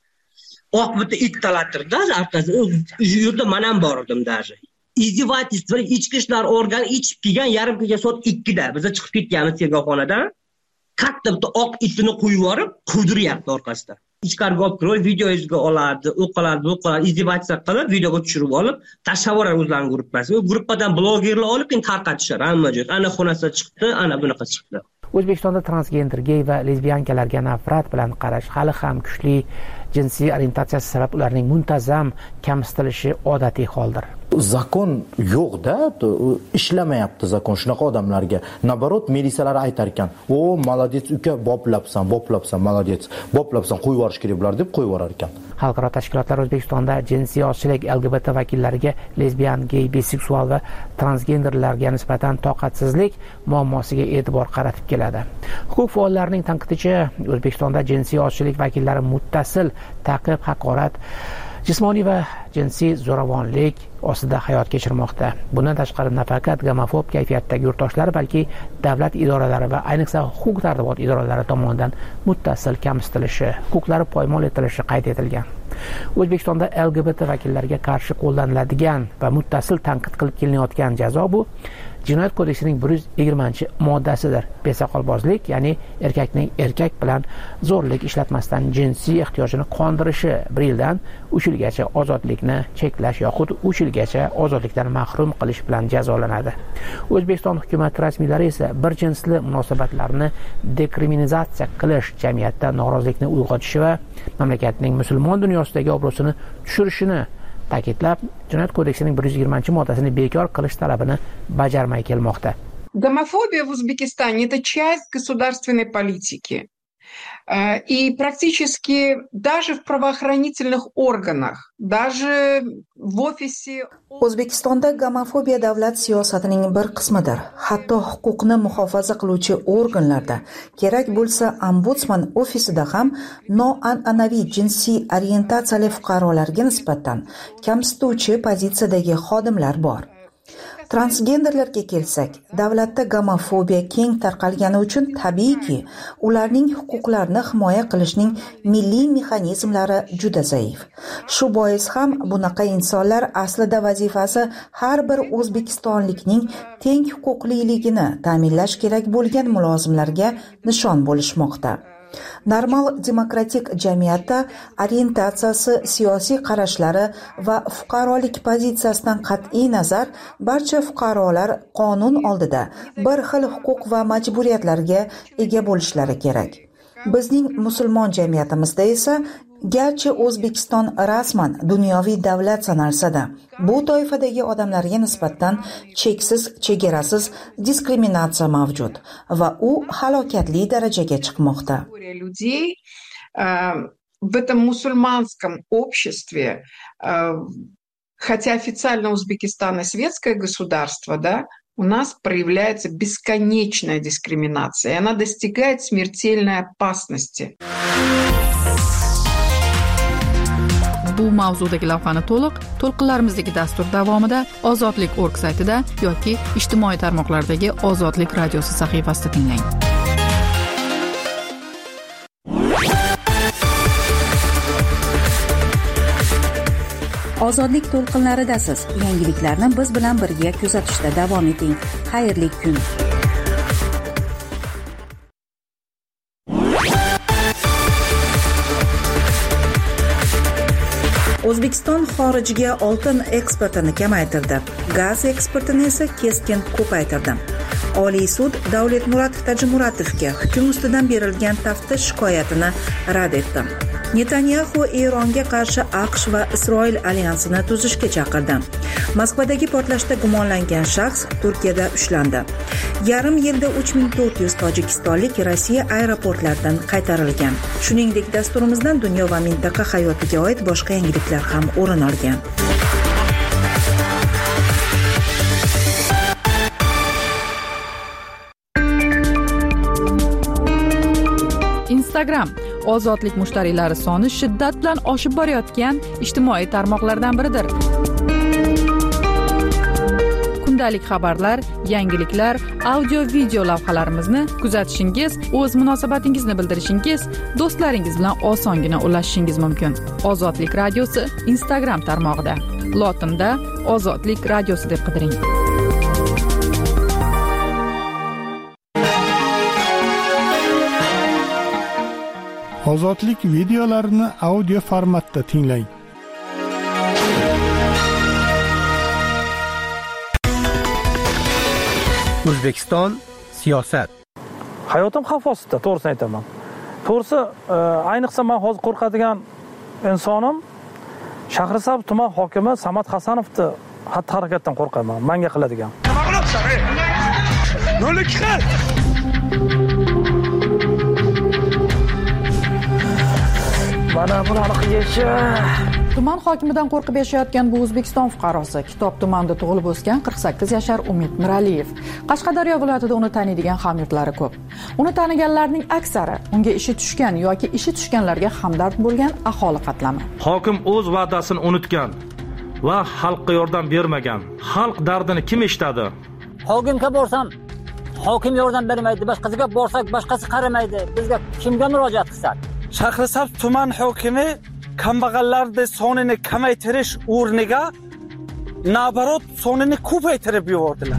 oq bitta it talattirdi, orqasidan u yerda men ham bor edim даже. Izdevательство ichki ishlar organi ichib kelgan yarim kecha soat ikkida biz chiqib ketganmiz tergovxonadan. Katta bitta oq itini qo'yib yuborib, quvdiryapti orqasidan. Ichkariga olib kirib, videoga oladi, o'qiladi, o'qiladi, izdevательство qilib, videoga tushirib olib, tashlab o'zlarining gruppasiga. U gruppadan blogerlar olib, keyin tarqatishar hamma joyga. Ana xonasida chiqdi, ana bunaqa chiqdi. O'zbekistonda transgender, gey va lesbiyankalarga nafrat bilan qarash hali ham kuchli. Jinsiy orientatsiyasi sabab ularning muntazam kamsitilishi odatiy holdir. Zakon yo'q-da, ishlamayapti zakon shunaqa odamlarga. Nabarot militsiyalar aytar ekan, "O, молодец uka, boplabsan, boplabsan, молодец. Boplabsan, qo'yib yuborish kerak bular" deb qo'yib yuborar ekan. Xalqaro tashkilotlar O'zbekistonda jinsiy ozchilik, L G B T vakillariga, lesbiyan, gey, biseksual va transgenderlarga nisbatan toqatsizlik muammosiga e'tibor qaratib keladi. Huquq faollarining tanqidicha, O'zbekistonda jinsiy ozchilik vakillari muttasil ta'qib, haqorat, jismoniy va jinsiy zo'ravonlik ostida hayot kechirmoqda. Bundan tashqari nafaqat gomofob kayfiyatdagi yurtdoshlar, balki davlat idoralari va ayniqsa huquq-tartibot idoralari tomonidan muttasil kamsitilishi, huquqlari poymol etilishi qayd etilgan. O'zbekistonda L G B T vakillariga qarshi qo'llaniladigan va muttasil tanqid qilib kelinayotgan jazo bu Jinoyat kodeksining bir yuz yigirmanchi moddasidir. Besoqolbozlik, ya'ni erkakning erkak bilan zo'rlik ishlatmasdan jinsiy ehtiyojini qondirishi bir yildan uch yilgacha ozodlikni cheklash yoxud uch yilgacha ozodlikdan mahrum qilish bilan jazolanadi. O'zbekiston hukumat rasmiylari esa bir jinsli munosabatlarni dekriminalizatsiya qilish, jamiyatda norozilikni uyg'otishi va mamlakatning musulmon dunyosidagi obro'sini tushirishini ta'kidlab, Jinoyat kodeksining bir yuz yigirmanchi moddasini bekor qilish talabini bajarmay kelmoqda. Гомофобия в Узбекистане – это часть государственной политики. И практически даже в правоохранительных органах, даже в офисе... O'zbekistonda gomofobiya davlat siyosatining bir qismidir. Hatto huquqni muhofaza qiluvchi organlarda, kerak bo'lsa ombudsman ofisida ham noan'anaviy jinsiy orientatsiyali fuqarolarga nisbatan kamsituvchi pozitsiyadagi xodimlar bor. Transgenderlarga kelsak, davlatda gomofobiya keng tarqalgani uchun tabiiyki, ularning huquqlarini himoya qilishning milliy mexanizmlari juda zaif. Shu bois ham bunaqa insonlar aslida vazifasi har bir o'zbekistonlikning teng huquqliligini ta'minlash kerak bo'lgan mulozimlarga nishon bo'lishmoqda. Normal demokratik jamiyatda orientatsiyasi, siyosiy qarashlari va fuqarolik pozitsiyasidan qat'iy nazar barcha fuqarolar qonun oldida bir xil huquq va majburiyatlarga ega bo'lishlari kerak. Bizning musulmon jamiyatimizda esa garchi O'zbekiston rasman dunyoviy davlat sanalsa-da, bu toifadagi odamlarga nisbatan cheksiz, chegarasiz diskriminatsiya mavjud va u halokatli darajaga chiqmoqda. В этом мусульманском обществе, хотя официально Узбекистан и светское государство, да, у нас проявляется бесконечная дискриминация, и она достигает смертельной опасности. Bu mavzudagi lavhani to'liq to'lqinlarimizdagi dastur davomida Ozodlik org saytida yoki ijtimoiy tarmoqlardagi Ozodlik radiosi sahifasida tinglang. Ozodlik to'lqinlaridasiz. Yangiliklarni biz bilan birga kuzatishda davom eting. Xayrli kun. O'zbekiston xorijga oltin eksportini kamaytirdi. Gaz eksportini esa keskin ko'paytirdi. Oliy sud Davletmurod Tajimuratovga hukm ustidan berilgan taftish shikoyatini rad etdi. Netanyahu Eronga qarshi AQSh va Isroil alyansini tuzishga chaqirdi. Moskvadagi portlashda gumonlangan shaxs Turkiyada ushlandi. Yarim yilda uch ming to'rt yuz tojikistonlik Rossiya aeroportlaridan qaytarilgan. Shuningdek, dasturimizdan dunyo va mintaqa hayotiga oid boshqa yangiliklar ham o'rin olgan. Instagram ozodlik mushtariylari soni shiddat bilan oshib borayotgan ijtimoiy tarmoqlardan biridir. Kundalik xabarlar, yangiliklar, audio-video lavhalarimizni kuzatishingiz, o'z munosabatingizni bildirishingiz, do'stlaringiz bilan osongina ulashishingiz mumkin. Ozodlik radiosi Instagram tarmog'ida. Lotinda Ozodlik radiosi deb qidiring. Ozodlik videolarini audio formatda tinglang. O'zbekiston siyosat. Hayotim xavf ostida, to'g'risini aytaman. To'g'risi, ayniqsa men hozir qo'rqadigan insonim Shahrisabz tuman hokimi Samad Hasanovni xatti-harakatdan qo'rqaman. Menga qiladigan. Nima qilyapsan, ey? Nollik qil. Mana bularni qilishi. Tuman hokimidan qo'rqib yashayotgan bu O'zbekiston fuqarosi Kitob tumanida tug'ilib o'sgan qirq sakkiz yashar Umid Miraliyev. Qashqadaryo viloyatida uni taniydigan hamyurtlari ko'p. Uni taniganlarning aksari unga ishi tushgan yoki ishi tushganlarga hamdard bo'lgan aholi qatlami. Hokim o'z va'dasini unutgan va xalqqa yordam bermagan. Xalq dardini kim eshitadi? Hokimga borsam, hokim yordam bermaydi. Boshqasiga borsak, boshqasi qaramaydi. Bizga kimga murojaat qilsak? Shahrisabz tuman hokimi kambag'allarning sonini kamaytirish o'rniga nabarot sonini ko'paytirib yubordilar.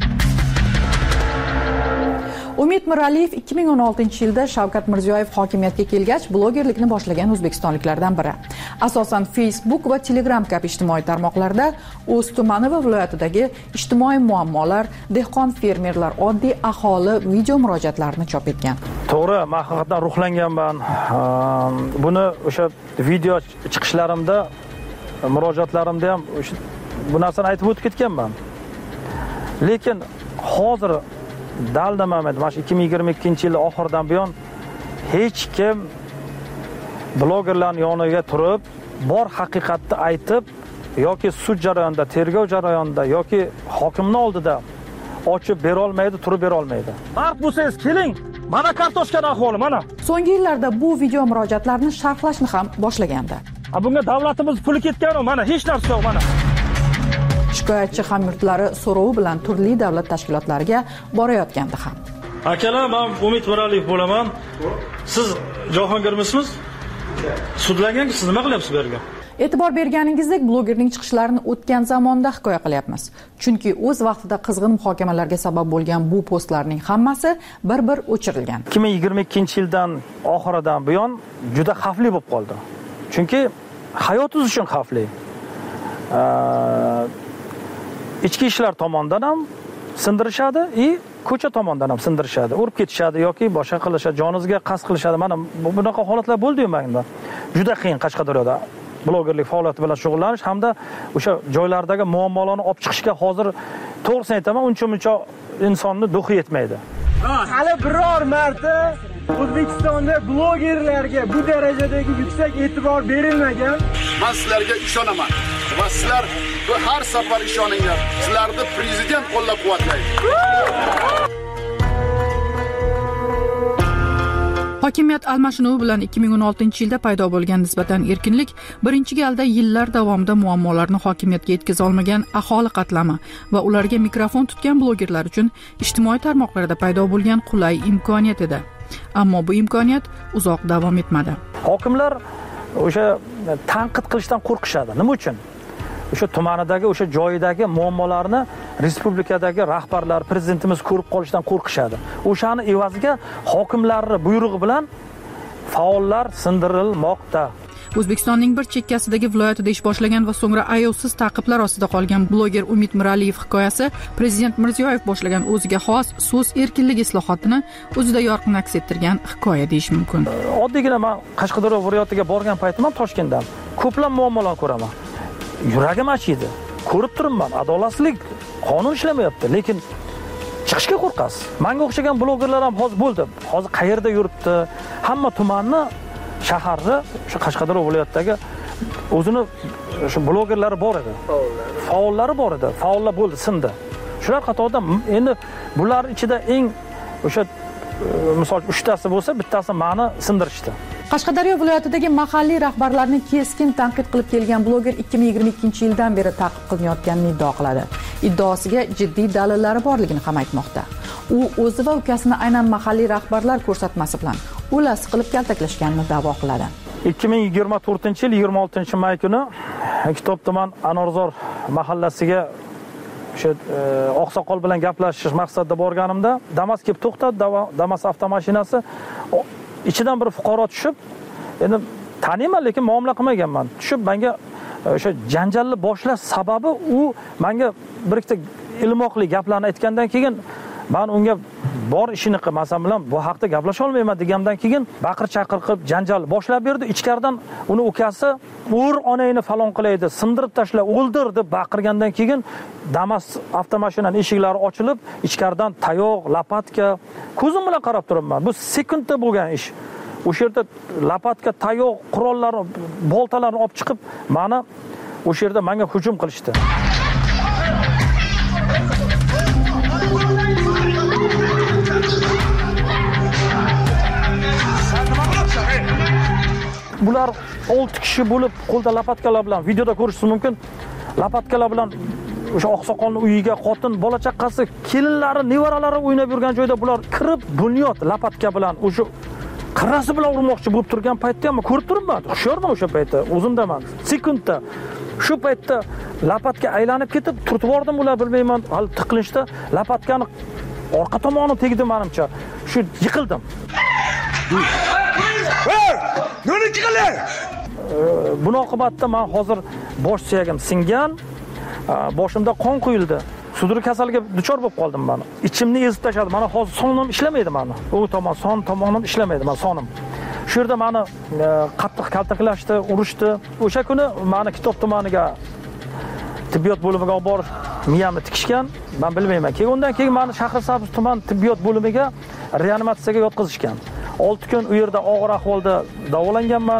Umid Miraliyev ikki ming o'n oltinchi yilda Shavkat Mirziyoyev hokimiyatga kelgach blogerlikni boshlagan o'zbekistonliklardan biri. Asosan Facebook va Telegram kabi ijtimoiy tarmoqlarda o'z tumani va viloyatidagi ijtimoiy muammolar, dehqon fermerlar, oddiy aholi video murojaatlarini chop etgan. To'g'ri, men haqiqatan ruhlanganman. Buni o'sha video chiqishlarimda, murojaatlarimda ham o'sha bu narsani aytib o'tib ketganman. Lekin hozir daldamayman. Mana ikki ming yigirma ikkinchi yil oxiridan buyon hech kim blogerlarning yoniga turib, bor haqiqatni aytib yoki sud jarayonida, tergov jarayonida yoki hokimning oldida ochib bera olmaydi, turib bera olmaydi. Mard bo'lsangiz keling, mana kartoshkani ahvoli mana. So'nggi yillarda bu video murojaatlarni sharhlashni ham boshlagandi. Bunga davlatimiz puli ketgan-ku, mana hech narsa yo'q mana. Shikoyatchi hamyurtlari so'rovi bilan turli davlat tashkilotlariga borayotgandi ham. Akalar, men Umid Miraliyev bo'laman. Siz Jahongirmisiniz? Sudlanganki, siz nima qilyapsiz bu yerga? E'tibor berganingizdek, blogerning chiqishlarini o'tgan zamonda hikoya qilyapmiz. Chunki o'z vaqtida qizg'in muhokamalarga sabab bo'lgan bu postlarning hammasi bir-bir o'chirilgan. ikki ming yigirma ikkinchi yildan oxiridan buyon juda xavfli bo'lib qoldi. Chunki hayotingiz uchun xavfli. Ichki ishlar tomonidan ham sindirishadi, i ko'cha tomonidan ham sindirishadi, urib ketishadi yoki boshqa qilishadi, joningizga qasd qilishadi. Mana bunaqa holatlar bo'ldi-yu menda. Juda qiyin Qashqadaryoda blogerlik faoliyati bilan shug'ullanish hamda o'sha joylardagi muammolarni olib chiqishga hozir to'g'risini aytaman, uncha-muncha insonni duxi yetmaydi. Hali biror marta O'zbekistonda blogerlarga bu darajadagi yuksak e'tibor berilmagan. Men sizlarga ishonaman va sizlar har safar ishoninglar. Sizlarni prezident qo'llab-quvvatlaydi. Hokimiyat almashinuvi bilan ikki ming o'n oltinchi yilda paydo bo'lgan nisbatan erkinlik birinchi galda yillar davomida muammolarni hokimiyatga yetkaza olmagan aholi qatlami va ularga mikrofon tutgan blogerlar uchun ijtimoiy tarmoqlarda paydo bo'lgan qulay imkoniyat edi. Ammo bu imkoniyat uzoq davom etmadi. Hokimlar o'sha tanqid qilishdan qo'rqishadi. Nima uchun? o'sha tumanidagi o'sha joyidagi muammolarni respublikadagi rahbarlar, prezidentimiz ko'rib qolishdan qo'rqishadi. O'shani evaziga hokimlarning buyrug'i bilan faollar sindirilmoqda. O'zbekistonning bir chekkasidagi viloyatida ish boshlagan va so'ngra ayovsiz ta'qiblar ostida qolgan bloger Umid Miraliyev hikoyasi Prezident Mirziyoyev boshlagan o'ziga xos so'z erkinligi islohotini o'zida yorqin aks ettirgan hikoya deyish mumkin. Oddiygina men Qashqadaryo viloyatiga borgan paytimda Toshkentdan ko'plab muammolar ko'raman. Yuragim achiydi. Ko'rib turibman, adolatsizlik, qonun ishlamayapti, lekin chiqishga qo'rqasiz. Menga o'xshagan blogerlar ham hozir bo'ldi. Hozir qayerda yuribdi? Hamma tumanni, shaharni, o'sha Qashqadaryo viloyatidagi o'zini o'sha blogerlari bor edi. Faollari bor edi. Faollar bo'ldi, sindi. Shular qatorida endi bular ichida eng o'sha misol uchtasi bo'lsa, bittasi meni sindirishdi. Qashqadaryo viloyatidagi mahalliy rahbarlarni keskin tanqid qilib kelgan bloger ikki ming yigirma ikkinchi yildan beri ta'qib qilinayotganini iddao qiladi. Iddaosiga jiddiy dalillari borligini ham aytmoqda. U o'zi va ukasini aynan mahalliy rahbarlar ko'rsatmasi bilan o'lasi qilib kaltaklashganini da'vo qiladi. ikki ming yigirma to'rtinchi yil yigirma oltinchi may kuni Kitob tuman Anorzor mahallasiga o'sha oqsoqol bilan gaplashish maqsadida borganimda Damas kelib to'xtadi. Damas avtomashinasi ichidan bir fuqaro tushib, endi taniyman, lekin muomala qilmaganman. Tushib menga o'sha janjalni boshlash sababi u menga bir ikkita ilmoqli gaplarni aytgandan keyin men unga bor ishini qilmasam bilan bu haqda gaplasha olmayman degandan keyin baqir chaqir qilib janjal boshlab berdi. Ichkaridan uni ukasi "O'r onangni falon qilaydi, sindirib tashla, o'ldir" deb baqirgandan keyin Damas avtomashinaning eshiklari ochilib, ichkaridan tayoq, lapatka, ko'zim bilan qarab turibman. Bu sekundda bo'lgan ish. O'sha yerda lapatka, tayoq, qurollarni, boltalarni olib chiqib, meni o'sha yerda menga hujum qilishdi. Bular olti kishi bo'lib qo'lda lapatkalar bilan videoda ko'rishingiz mumkin. Lapatkalar bilan o'sha oqsoqolning uyiga xotin, bola chaqasi, kelinlari, nevaralari o'ynab yurgan joyda bular kirib, bunyod lapatka bilan o'sha qirrasi bilan urmoqchi bo'lib turgan paytda ham ko'rib turibman. Hushyorman o'sha paytda, o'zimdaman. Sekundda shu paytda lapatka aylanib ketib, turtib yubordim, ular bilmayman, hali tiqilishda lapatkani orqa tomoni tegdi menimcha. Shu yiqildim. Nima chiqildi? Buni oqibatda men hozir bosh suyagim singan, boshimda qon quyildi. Sudur kasaliga duchor bo'lib qoldim men. Ichimni ezib tashladi. Mana hozir sonim ishlamaydi meni. U tomon son tomonim ishlamaydi, men sonim. Shu yerda meni qattiq kaltaklashdi, urishdi. O'sha kuni meni Kitob tumaniga tibbiyot bo'limiga olib borib, miyamni tikishgan. Men bilmayman. Keyin undan keyin meni Shahrisabz tuman tibbiyot bo'limiga reanimatsiyaga yotqizishgan. olti kun u yerda og'ir ahvolda davolanganman.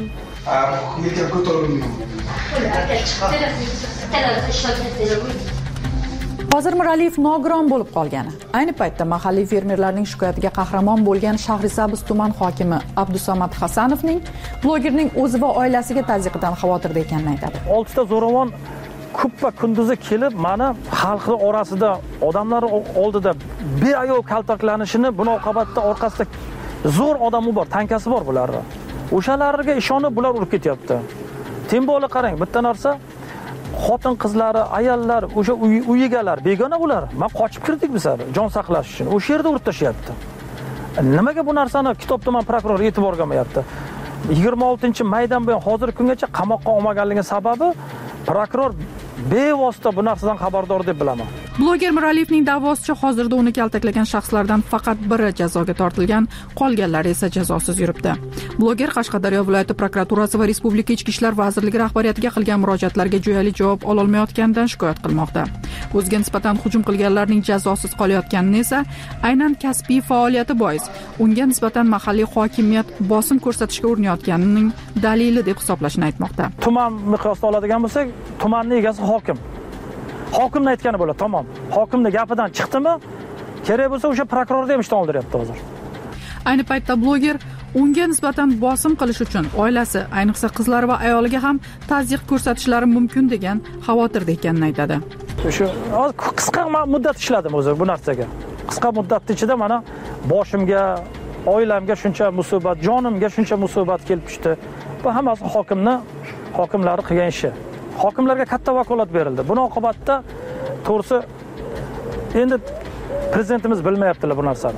Hozir Miraliyev nogiron bo'lib qolgani. Ayni paytda mahalliy fermerlarning shikoyatiga qahramon bo'lgan Shahrisabz tuman hokimi Abdusamad Hasanovning blogerning o'zi va oilasiga tazyiqidan xavotirda ekanini aytadi. oltita zo'ravon kuppa kunduzi kelib, meni xalqi orasida, odamlar oldida beayov kaltaklanishini, buni oqibatda orqasida zo'r odami bor, tankasi bor bularni. O'shalarga ishonib bular urib ketyapti. Tembola qarang, bitta narsa, xotin qizlari, ayollar, o'sha uy egalari begona ular. Men qochib kirdik bizlar jon saqlash uchun. O'sha yerda urib tashyapti. Nimaga bu narsani Kitob tuman prokurori e'tiborga olmayapti? yigirma oltinchi maydan buyon hozirgi kungacha qamoqqa olmaganligi sababi prokuror bevosita bu narsadan xabardor deb bilaman. Bloger Miraliyevning da'vosicha hozirda uni kaltaklagan shaxslardan faqat biri jazoga tortilgan, qolganlari esa jazosiz yuribdi. Bloger Qashqadaryo viloyati prokuraturasi va Respublika Ichki ishlar vazirligi rahbariyatiga qilgan murojaatlarga jo'yali javob ola olmayotganidan shikoyat qilmoqda. O'ziga nisbatan hujum qilganlarning jazosiz qolayotganini esa aynan kasbiy faoliyati bois unga nisbatan mahalliy hokimiyat bosim ko'rsatishga urinayotganining dalili deb hisoblashini aytmoqda. Tuman miqyosda oladigan bo'lsak, tumanning egasi hokim. Hokimning aytgani bo'ladi, tamom. Hokimning gapidan chiqdimi, kerak bo'lsa o'sha prokurorni ham ishdan oldiryapti hozir. Ayni paytda bloger unga nisbatan bosim qilish uchun oilasi, ayniqsa qizlari va ayoliga ham tazyiq ko'rsatishlari mumkin degan xavotirda ekanini aytadi. Shu qisqa muddat ishladim o'zi bu narsaga. Qisqa muddat ichida mana boshimga, oilamga shuncha musibat, jonimga shuncha musibat kelib tushdi. Bu hammasi hokimni, hokimlari qilgan ishi. hokimlarga katta vakolat berildi. Buni oqibatda to'g'risi endi prezidentimiz bilmayaptilar bu narsani.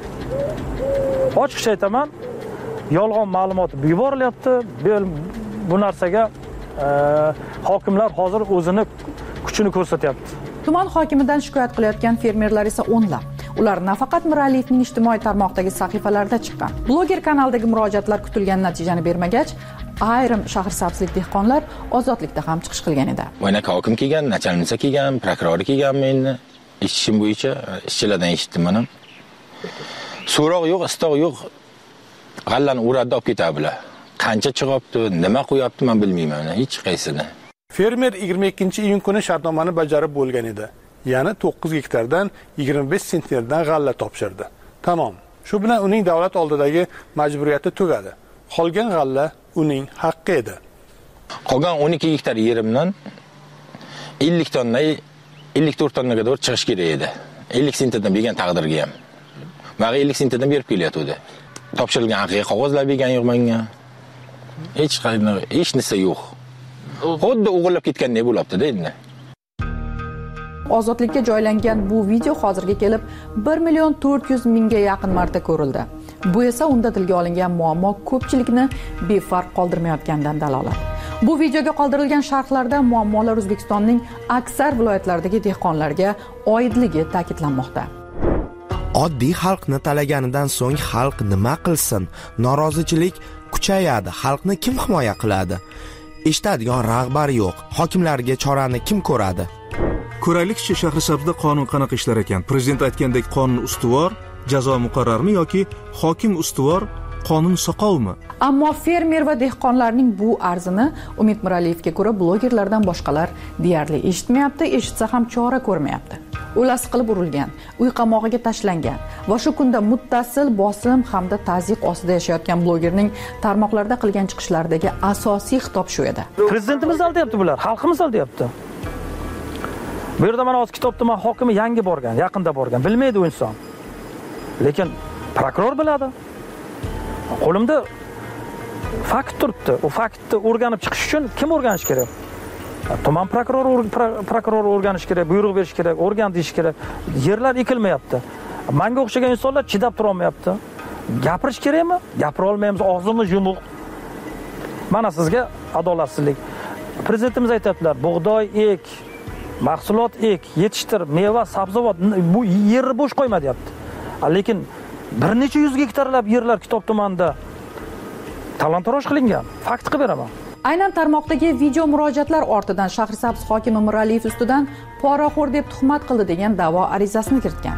Ochiqcha aytaman, yolg'on ma'lumot yuborilyapti. Bu narsaga e, hokimlar hozir o'zini kuchini ko'rsatyapti. Tuman hokimidan shikoyat qilayotgan fermerlar esa o'nlab. Ular nafaqat Miraliyevning ijtimoiy tarmoqdagi sahifalarida chiqqan. Bloger kanaldagi murojaatlar kutilgan natijani bermagach, ayrim shahrsabzlik dehqonlar ozodlikda ham chiqish qilgan edi. O'ynaka hokim kelgan, nachalnica kelgan, prokuror kelgan meni eshitishim bo'yicha ishchilardan eshitdim mana. So'roq yo'q, istoq yo'q. G'allani uradda olib ketadilar. Qancha chiqyapti, nima qo'yapti men bilmayman, hech qaysini. Fermer yigirma ikkinchi iyun kuni shartnomani bajarib bo'lgan edi. Ya'ni to'qqiz gektardan yigirma besh sentnerdan g'alla topshirdi. Tamom. Shu bilan uning davlat oldidagi majburiyati tugadi. Qolgan g'alla uning haqqi edi. Qolgan o'n ikki gektar yerimdan ellik tonna, ellik to'rt tonnaga doğru chiqish kerak edi. ellik sentnerdan bergan taqdirga ham. Menga ellik sentnerdan berib kelyapti. Topshirilgan haqiqiy qog'ozlar bergan yo'q menga. Hech qanday hech narsa yo'q. Xuddi o'g'irlab ketgandek bo'libdi-da endi. Ozodlikka joylangan bu video hozirga kelib bir million to'rt yuz mingga yaqin marta ko'rildi. Bu esa unda tilga olingan muammo ko'pchilikni befarq qoldirmayotganidan dalolat. Bu videoga qoldirilgan sharhlarda muammolar O'zbekistonning aksar viloyatlaridagi dehqonlarga oidligi ta'kidlanmoqda. Oddiy xalqni talaganidan so'ng xalq nima qilsin? Norozichilik kuchayadi. Xalqni kim himoya qiladi? Eshitadigan rahbar yo'q. Hokimlarga chorani kim ko'radi? Ko'raylikchi Shahrisabzda qonun qanaqa ishlar ekan? Prezident aytgandek qonun ustuvor, jazo muqarrarmi yoki hokim ustuvor, qonun soqovmi? Ammo fermer va dehqonlarning bu arzini Umid Miraliyevga ko'ra blogerlardan boshqalar deyarli eshitmayapti, eshitsa ham chora ko'rmayapti. O'las qilib urilgan, uy qamog'iga tashlangan va shu kunda muttasil bosim hamda tazyiq ostida yashayotgan blogerning tarmoqlarda qilgan chiqishlaridagi asosiy xitob shu edi. Prezidentimiz aldayapti bular, xalqimiz aldayapti. Bu yerda mana hozir kitobda men hokimi yangi borgan, yaqinda borgan, bilmaydi u inson. Lekin prokuror biladi. Qo'limda fakt turibdi. U faktni o'rganib chiqish uchun kim o'rganish kerak? Tuman prokurori prokuror o'rganish kerak, buyruq berish kerak, o'rgan deyish kerak. Yerlar ekilmayapti. Menga o'xshagan insonlar chidab tura olmayapti. Gapirish kerakmi? Gapira olmaymiz, og'zimiz yumuq. Mana sizga adolatsizlik. Prezidentimiz aytadilar, bug'doy ek, mahsulot ek, yetishtir, meva, sabzavot, bu yerni bo'sh qo'yma deyapti. Lekin bir necha yuz gektarlab yerlar Kitob tumanida talon-taroj qilingan. Fakt qilib beraman. Aynan tarmoqdagi video murojaatlar ortidan Shahrisabz hokimi Miraliyev ustidan poraxo'r deb tuhmat qildi degan da'vo arizasini kiritgan.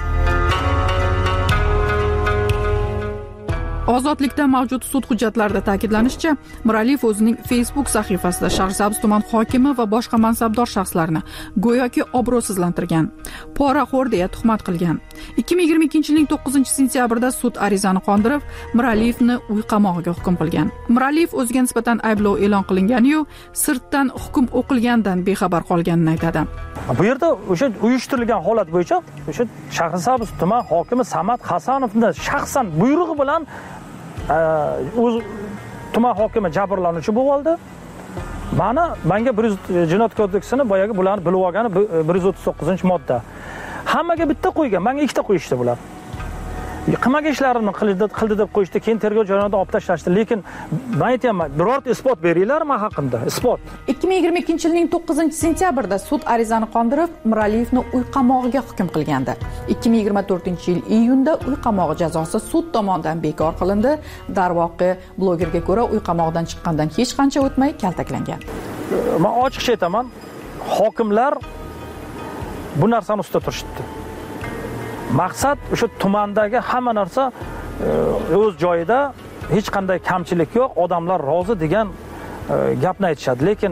Ozodlikda mavjud sud hujjatlarida ta'kidlanishicha, Miraliyev o'zining Facebook sahifasida Shahrisabz tuman hokimi va boshqa mansabdor shaxslarni go'yoki obro'sizlantirgan, poraxo'r deya tuhmat qilgan. ikki ming yigirma ikkinchi yilning to'qqizinchi sentyabrida sud arizani qondirib, Miraliyevni uy qamog'iga hukm qilgan. Miraliyev o'ziga nisbatan ayblov e'lon qilingan-yu, sirtdan hukm o'qilgandan bexabar qolganini aytadi. Bu yerda o'sha uyushtirilgan holat bo'yicha o'sha Shahrisabz tuman hokimi Samad Hasanovning shaxsan buyrug'i bilan o'z tuman hokimi jabrlanuvchi bo'ldi. Mana menga bir yuz jinoyat kodeksini boyagi bularni bilib olgani bir yuz o'ttiz to'qqizinchi modda. Hammaga bitta qo'ygan, menga ikkita qo'yishdi bular. Qilmagan ishlarimni qildi deb qo'yishdi, keyin tergov jarayonida olib tashlashdi. Lekin men aytayapman, birorta isbot beringlar men haqimda, isbot. ikki ming yigirma ikkinchi yilning to'qqizinchi sentyabrida sud arizani qondirib, Miraliyevni uy qamog'iga hukm qilgandi. ikki ming yigirma to'rtinchi yil iyunda uy qamog'i jazosi sud tomonidan bekor qilindi. Darvoqe, blogerga ko'ra uy qamog'idan chiqqandan hech qancha o'tmay kaltaklangan. Men ochiqcha aytaman, hokimlar bu narsani ustida turishdi. Maqsad o'sha tumandagi hamma narsa o'z joyida, hech qanday kamchilik yo'q, odamlar rozi degan gapni aytishadi. Lekin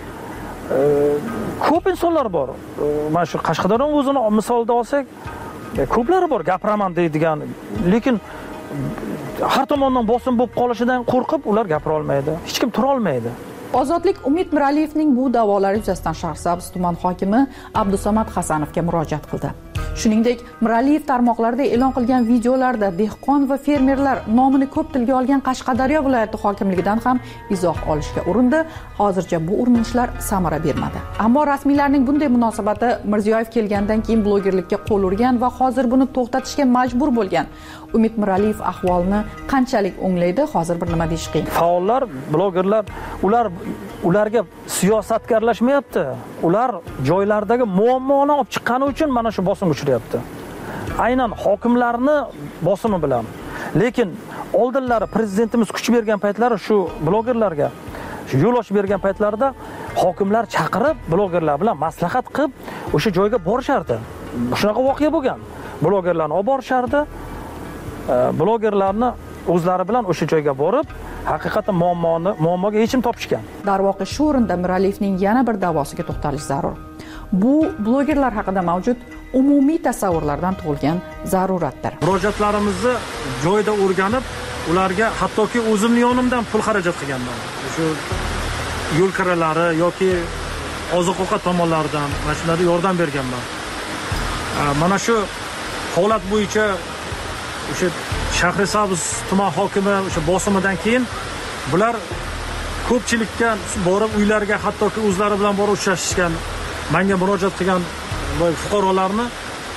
ko'p insonlar bor. Mana shu Qashqadaryo o'zini misolda olsak, ko'plari bor gapiraman deydigan, lekin har tomondan bosim bo'lib qolishidan qo'rqib ular gapira olmaydi. Hech kim tura olmaydi. Ozodlik Umid Miraliyevning bu da'volari yuzasidan Shahrisabz tuman hokimi Abdusamad Hasanovga murojaat qildi. Shuningdek, Miraliyev tarmoqlarda e'lon qilgan videolarda dehqon va fermerlar nomini ko'p tilga olgan Qashqadaryo viloyati hokimligidan ham izoh olishga urindi. Hozircha bu urinishlar samara bermadi. Ammo rasmiylarning bunday munosabati Mirziyoyev kelgandan keyin blogerlikka qo'l urgan va hozir buni to'xtatishga majbur bo'lgan Umid Miraliyev ahvolni qanchalik o'nglaydi, hozir bir nima deyish qiyin. Faollar, blogerlar, ular ularga siyosatga aralashmayapti. Ular joylardagi muammoni olib chiqqani uchun mana shu bosimga uchrayapti. Aynan hokimlarni bosimi bilan. Lekin oldinlari prezidentimiz kuch bergan paytlari shu blogerlarga shu yo'l ochib bergan paytlarida hokimlar chaqirib blogerlar bilan maslahat qilib o'sha joyga borishardi. Shunaqa voqea bo'lgan. Blogerlarni olib borishardi. Blogerlarni o'zlari bilan o'sha joyga borib, haqiqatan muammoni, muammoga yechim topishgan. Darvoqe shu o'rinda Miraliyevning yana bir da'vosiga to'xtalish zarur. Bu blogerlar haqida mavjud umumiy tasavvurlardan tug'ilgan zaruratdir. Murojaatlarimizni joyida o'rganib, ularga hattoki o'zimning yonimdan pul xarajat qilganman. Shu yo'l kiralari yoki oziq-ovqat tomonlaridan mana shularda yordam berganman. Mana shu holat bo'yicha o'sha Shahrisabz tuman hokimi o'sha bosimidan keyin bular ko'pchilikka borib uylariga hattoki o'zlari bilan borib uchrashishgan, menga murojaat qilgan fuqarolarni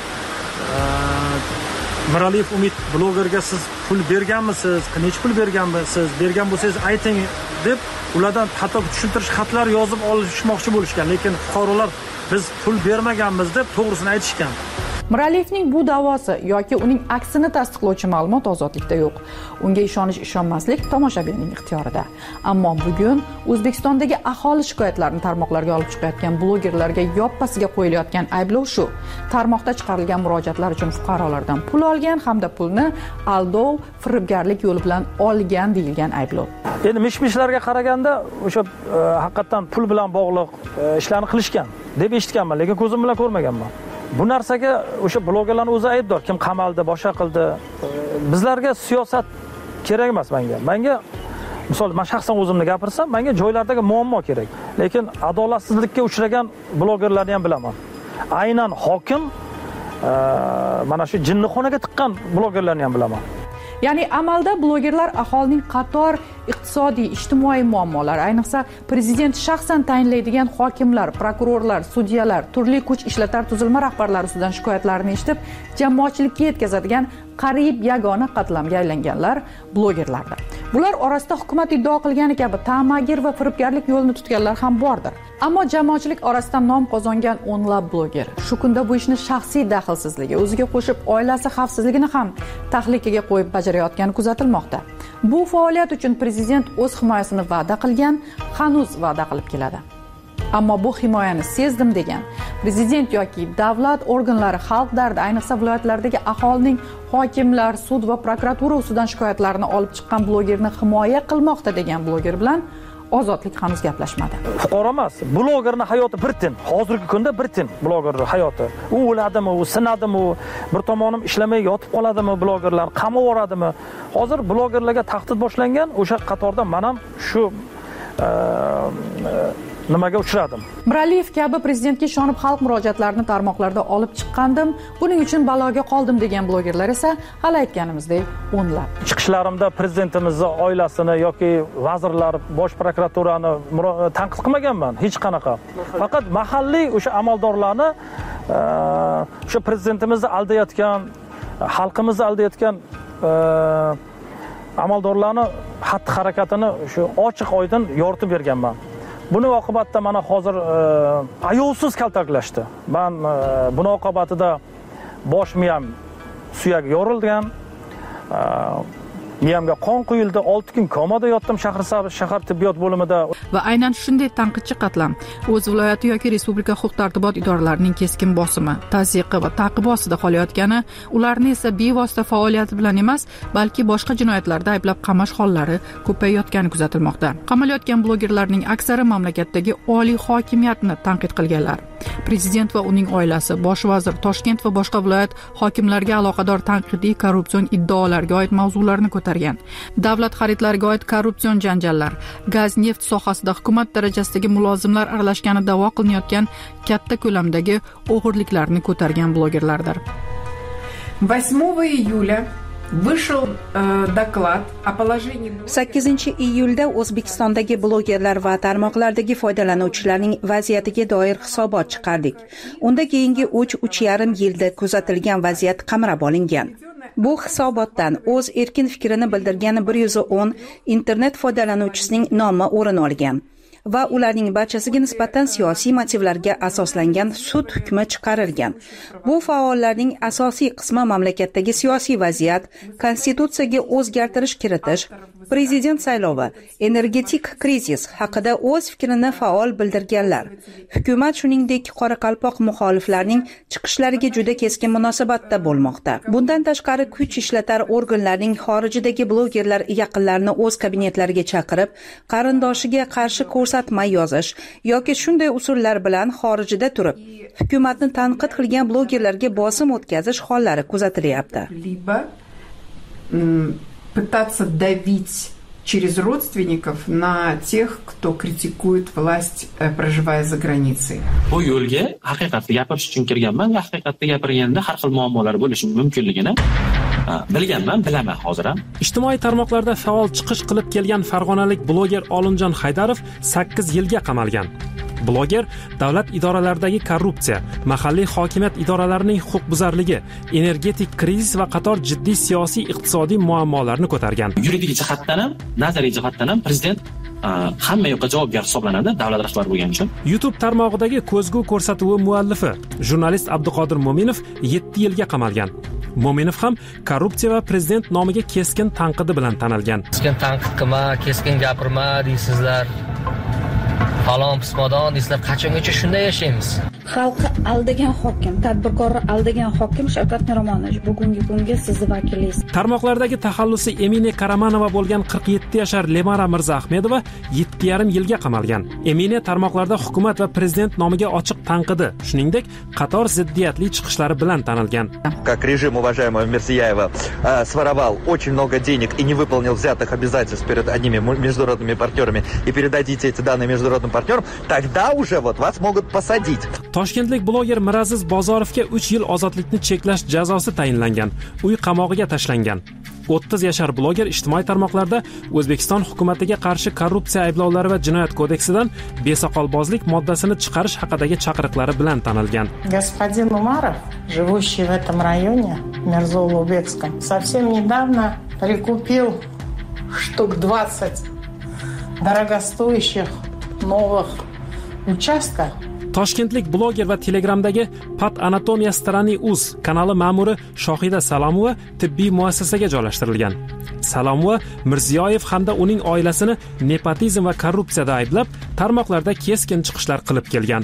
Miraliyev Umid blogerga siz pul berganmisiz, necha pul berganmisiz, bergan bo'lsangiz ayting deb ulardan hatto tushuntirish xatlar yozib olishmoqchi bo'lishgan, lekin fuqarolar biz pul bermaganmiz deb to'g'risini aytishgan. Miraliyevning bu da'vosi yoki uning aksini tasdiqlovchi ma'lumot ozodlikda yo'q. Unga ishonish ishonmaslik tomoshabinning ixtiyorida. Ammo bugun O'zbekistondagi aholi shikoyatlarini tarmoqlarga olib chiqayotgan blogerlarga yoppasiga qo'yilayotgan ayblov shu: tarmoqda chiqarilgan murojaatlar uchun fuqarolardan pul olgan hamda pulni aldov, firibgarlik yo'li bilan olgan deyilgan ayblov. Endi mish-mishlarga qaraganda o'sha haqiqatan pul bilan bog'liq ishlarni qilishgan deb eshitganman, lekin ko'zim bilan ko'rmaganman. Bu narsaga o'sha blogerlarning o'zi aybdor. Kim qamaldi, boshqa qildi. Bizlarga siyosat kerak emas menga. Menga misol men shaxsan o'zimni gapirsam, menga joylardagi muammo kerak. Lekin adolatsizlikka uchragan blogerlarni ham bilaman. Aynan hokim mana shu jinnixonaga tiqqan blogerlarni ham bilaman. Ya'ni amalda blogerlar aholining qator iqtisodiy, ijtimoiy muammolari, ayniqsa prezident shaxsan tayinlaydigan hokimlar, prokurorlar, sudyalar, turli kuch ishlatar tuzilma rahbarlari ustidan shikoyatlarini eshitib, jamoatchilikka yetkazadigan qariyb yagona qatlamga aylanganlar blogerlardir. Bular orasida hukumat iddao qilgani kabi ta'magir va firibgarlik yo'lini tutganlar ham bordir. Ammo jamoatchilik orasida nom qozongan o'nlab bloger shu kunda bu ishni shaxsiy daxlsizligi, o'ziga qo'shib oilasi xavfsizligini ham tahlikaga qo'yib bajarayotgani kuzatilmoqda. Bu faoliyat uchun prezident o'z himoyasini va'da qilgan, hanuz va'da qilib keladi. Ammo bu himoyani sezdim degan prezident yoki davlat organlari xalq dardi, ayniqsa viloyatlardagi aholining hokimlar, sud va prokuratura ustidan shikoyatlarini olib chiqqan blogerni himoya qilmoqda degan bloger bilan ozodlik hanuz gaplashmadi. Fuqaro emas, blogerning hayoti bir tin. Hozirgi kunda bir tin blogerning hayoti. U o'ladimi, u sinadimi, bir tomonim ishlamay yotib qoladimi, blogerlar qamab yuboradimi? Hozir blogerlarga tahdid boshlangan, o'sha qatorda men ham shu nimaga uchradim. Miraliyev kabi prezidentga ishonib xalq murojaatlarini tarmoqlarda olib chiqqandim, buning uchun baloga qoldim degan blogerlar esa hali aytganimizdek o'nlab. Chiqishlarimda prezidentimizning oilasini yoki vazirlar, bosh prokuraturani tanqid qilmaganman, hech qanaqa. Faqat mahalliy o'sha amaldorlarni o'sha prezidentimizni aldayotgan, xalqimizni aldayotgan amaldorlarni xatti-harakatini shu ochiq-oydin yoritib berganman. Buni oqibatda mana hozir ayovsiz kaltaklashdi. Men buni oqibatida bosh miyam suyak yorilgan, miyamga qon quyildi, olti kun komada yotdim Shahrisabz shahar tibbiyot bo'limida. Va aynan shunday tanqidchi qatlam o'z viloyati yoki respublika huquq-tartibot idoralarining keskin bosimi, tazyiqi va ta'qibi ostida qolayotgani, ularni esa bevosita faoliyati bilan emas, balki boshqa jinoyatlarda ayblab qamash hollari ko'payayotgani kuzatilmoqda. Qamalayotgan blogerlarning aksari mamlakatdagi oliy hokimiyatni tanqid qilganlar. prezident va uning oilasi, bosh vazir, Toshkent va boshqa viloyat hokimlariga aloqador tanqidiy korrupsion iddaolarga oid mavzularni ko'targan. Davlat xaridlariga oid korrupsion janjallar, gaz, neft sohasida hukumat darajasidagi mulozimlar aralashgani da'vo qilinayotgan katta ko'lamdagi o'g'irliklarni ko'targan blogerlardir. восьмого июля Вышел э, доклад о положении... sakkizinchi iyulda O'zbekistondagi blogerlar va tarmoqlardagi foydalanuvchilarning vaziyatiga doir hisobot chiqardik. Unda keyingi uch yarim yilda kuzatilgan vaziyat qamrab olingan. Bu hisobotdan o'z erkin fikrini bildirgan bir yuz o'n internet foydalanuvchisining nomi o'rin olgan va ularning barchasiga nisbatan siyosiy motivlarga asoslangan sud hukmi chiqarilgan. Bu faollarning asosiy qismi mamlakatdagi siyosiy vaziyat, konstitutsiyaga o'zgartirish kiritish, prezident saylovi, energetik krizis haqida o'z fikrini faol bildirganlar. Hukumat shuningdek qoraqalpoq muxoliflarning chiqishlariga juda keskin munosabatda bo'lmoqda. Bundan tashqari kuch ishlatar organlarning xorijdagi blogerlar yaqinlarini o'z kabinetlariga chaqirib, qarindoshiga qarshi ko'rsatma yozish yoki shunday usullar bilan xorijda turib, hukumatni tanqid qilgan blogerlarga bosim o'tkazish hollari kuzatilyapti. Пытаться давить через родственников на тех, кто критикует власть, проживая за границей. Bu yo'lga haqiqatni gapirish uchun kirganman va haqiqatni gapirganda har xil muammolar bo'lishi mumkinligini bilganman, bilaman hozir ham. Ijtimoiy tarmoqlarda faol chiqish qilib kelgan farg'onalik bloger Olimjon Haydarov sakkiz yilga qamalgan. Bloger davlat idoralaridagi korrupsiya, mahalliy hokimiyat idoralarining huquqbuzarligi, energetik krizis va qator jiddiy siyosiy iqtisodiy muammolarni ko'targan. Yuridik jihatdan ham, nazariy jihatdan ham prezident hamma yoqqa javobgar hisoblanadi davlat rahbari bo'lgani uchun. YouTube tarmog'idagi ko'zgu ko'rsatuvi muallifi, jurnalist Abduqodir Mo'minov yetti yilga qamalgan. Mo'minov ham korrupsiya va prezident nomiga keskin tanqidi bilan tanilgan. Keskin tanqid qilma, keskin gapirma deysizlar. Falon pismodon deysizlar, qachongacha shunday yashaymiz? Xalqi aldagan hokim, tadbirkorni aldagan hokim Shavkat Miromonovich bugungi kunga sizni vakilingiz. Tarmoqlardagi taxallusi Emine Karamanova bo'lgan qirq yetti yashar Lemara Mirzaahmedova yetti yarim yilga qamalgan. Emine tarmoqlarda hukumat va prezident nomiga ochiq tanqidi, shuningdek, qator ziddiyatli chiqishlari bilan tanilgan. Как режим уважаемого Мирзияева э, своровал очень много денег и не выполнил взятых обязательств перед одними международными партнерами и передадите эти данные международным партнерам, тогда уже вот вас могут посадить. Toshkentlik bloger Miraziz Bozorovga uch yil ozodlikni cheklash jazosi tayinlangan. Uy qamog'iga tashlangan. o'ttiz yashar bloger ijtimoiy tarmoqlarda O'zbekiston hukumatiga qarshi korrupsiya ayblovlari va jinoyat kodeksidan besoqolbozlik moddasini chiqarish haqidagi chaqiriqlari bilan tanilgan. Господин Умаров, живущий в этом районе, Мирзоулубекском, совсем недавно прикупил штук двадцать дорогостоящих новых участков. Toshkentlik bloger va Telegramdagi Pat Anatomiya Strani Uz kanali ma'muri Shohida Salomova tibbiy muassasaga joylashtirilgan. Salomova Mirziyoyev hamda uning oilasini nepotizm va korrupsiyada ayblab, tarmoqlarda keskin chiqishlar qilib kelgan.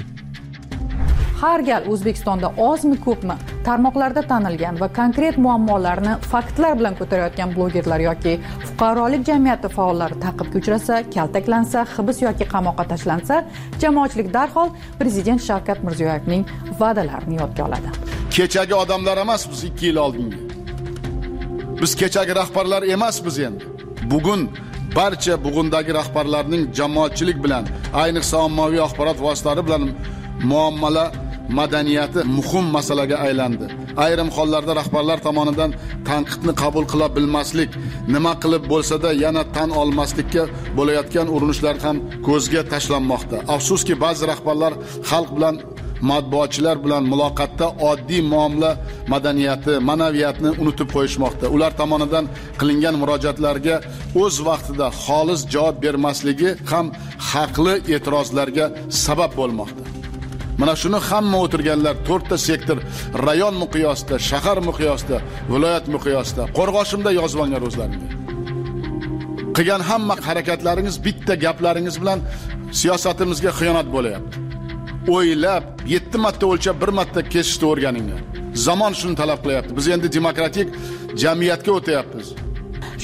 Har gal O'zbekistonda ozmi ko'pmi tarmoqlarda tanilgan va konkret muammolarni faktlar bilan ko'tarayotgan blogerlar yoki fuqarolik jamiyati faollari ta'qibga uchrasa, kaltaklansa, hibs yoki qamoqqa tashlansa, jamoatchilik darhol prezident Shavkat Mirziyoyevning va'dalarini yodga oladi. Kechagi odamlar emas biz ikki yil oldingi. Biz kechagi rahbarlar emasmiz endi. Bugun barcha bugundagi rahbarlarning jamoatchilik bilan, ayniqsa ommaviy axborot vositalari bilan muomala madaniyati muhim masalaga aylandi. Ayrim hollarda rahbarlar tomonidan tanqidni qabul qila bilmaslik, nima qilib bo'lsa-da yana tan olmaslikka bo'layotgan urinishlar ham ko'zga tashlanmoqda. Afsuski ba'zi rahbarlar xalq bilan, matbuotchilar bilan muloqotda oddiy muomala madaniyati, ma'naviyatni unutib qo'yishmoqda. Ular tomonidan qilingan murojaatlarga o'z vaqtida xolis javob bermasligi ham haqli e'tirozlarga sabab bo'lmoqda. Mana shuni hamma o'tirganlar to'rtta sektor, rayon miqyosida, shahar miqyosida, viloyat miqyosida, qo'rg'oshimda yozib olgan o'zlaringiz. Qilgan hamma harakatlaringiz bitta gaplaringiz bilan siyosatimizga xiyonat bo'layapti. O'ylab, yetti marta o'lchab, bir marta kesishni o'rganinglar. Zamon shuni talab qilyapti. Biz endi demokratik jamiyatga o'tayapmiz.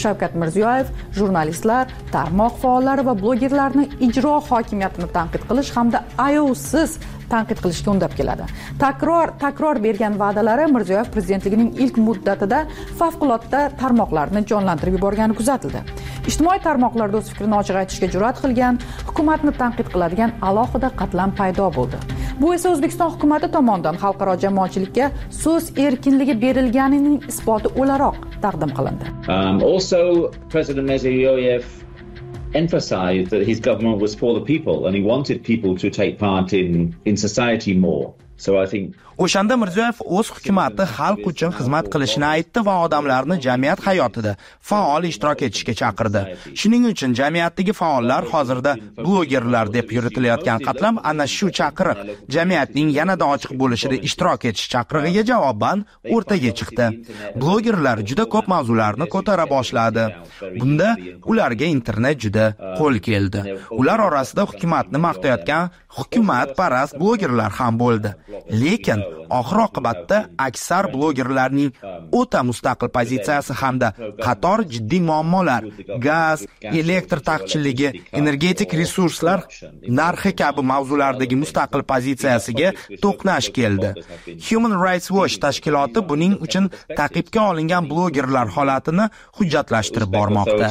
Shavkat Mirziyoyev jurnalistlar, tarmoq faollari va blogerlarni ijro hokimiyatini tanqid qilish hamda ayovsiz tanqid qilishga undab keladi. Takror takror bergan va'dalari Mirziyoyev prezidentligining ilk muddatida favqulodda tarmoqlarni jonlantirib yuborgani kuzatildi. Ijtimoiy tarmoqlarda o'z fikrini ochiq aytishga jur'at qilgan, hukumatni tanqid qiladigan alohida qatlam paydo bo'ldi. Bu esa O'zbekiston hukumati tomonidan xalqaro jamoatchilikka so'z erkinligi berilganining isboti o'laroq taqdim qilindi. Um, also, President Mirziyoyev emphasized that his government was for the people and he wanted people to take part in in society more. So I think O'shanda Mirziyoyev o'z hukumati xalq uchun xizmat qilishini aytdi va odamlarni jamiyat hayotida faol ishtirok etishga chaqirdi. Shuning uchun jamiyatdagi faollar hozirda blogerlar deb yuritilayotgan qatlam ana shu chaqiriq jamiyatning yanada ochiq bo'lishida ishtirok etish chaqirig'iga javoban o'rtaga chiqdi. Blogerlar juda ko'p mavzularni ko'tara boshladi. Bunda ularga internet juda qo'l keldi. Ular orasida hukumatni maqtayotgan hukumatparast blogerlar ham bo'ldi. Lekin oxir oqibatda aksar blogerlarning o'ta mustaqil pozitsiyasi hamda qator jiddiy muammolar, gaz, elektr taqchilligi, energetik resurslar narxi kabi mavzulardagi mustaqil pozitsiyasiga to'qnash keldi. Human Rights Watch tashkiloti buning uchun ta'qibga olingan blogerlar holatini hujjatlashtirib bormoqda.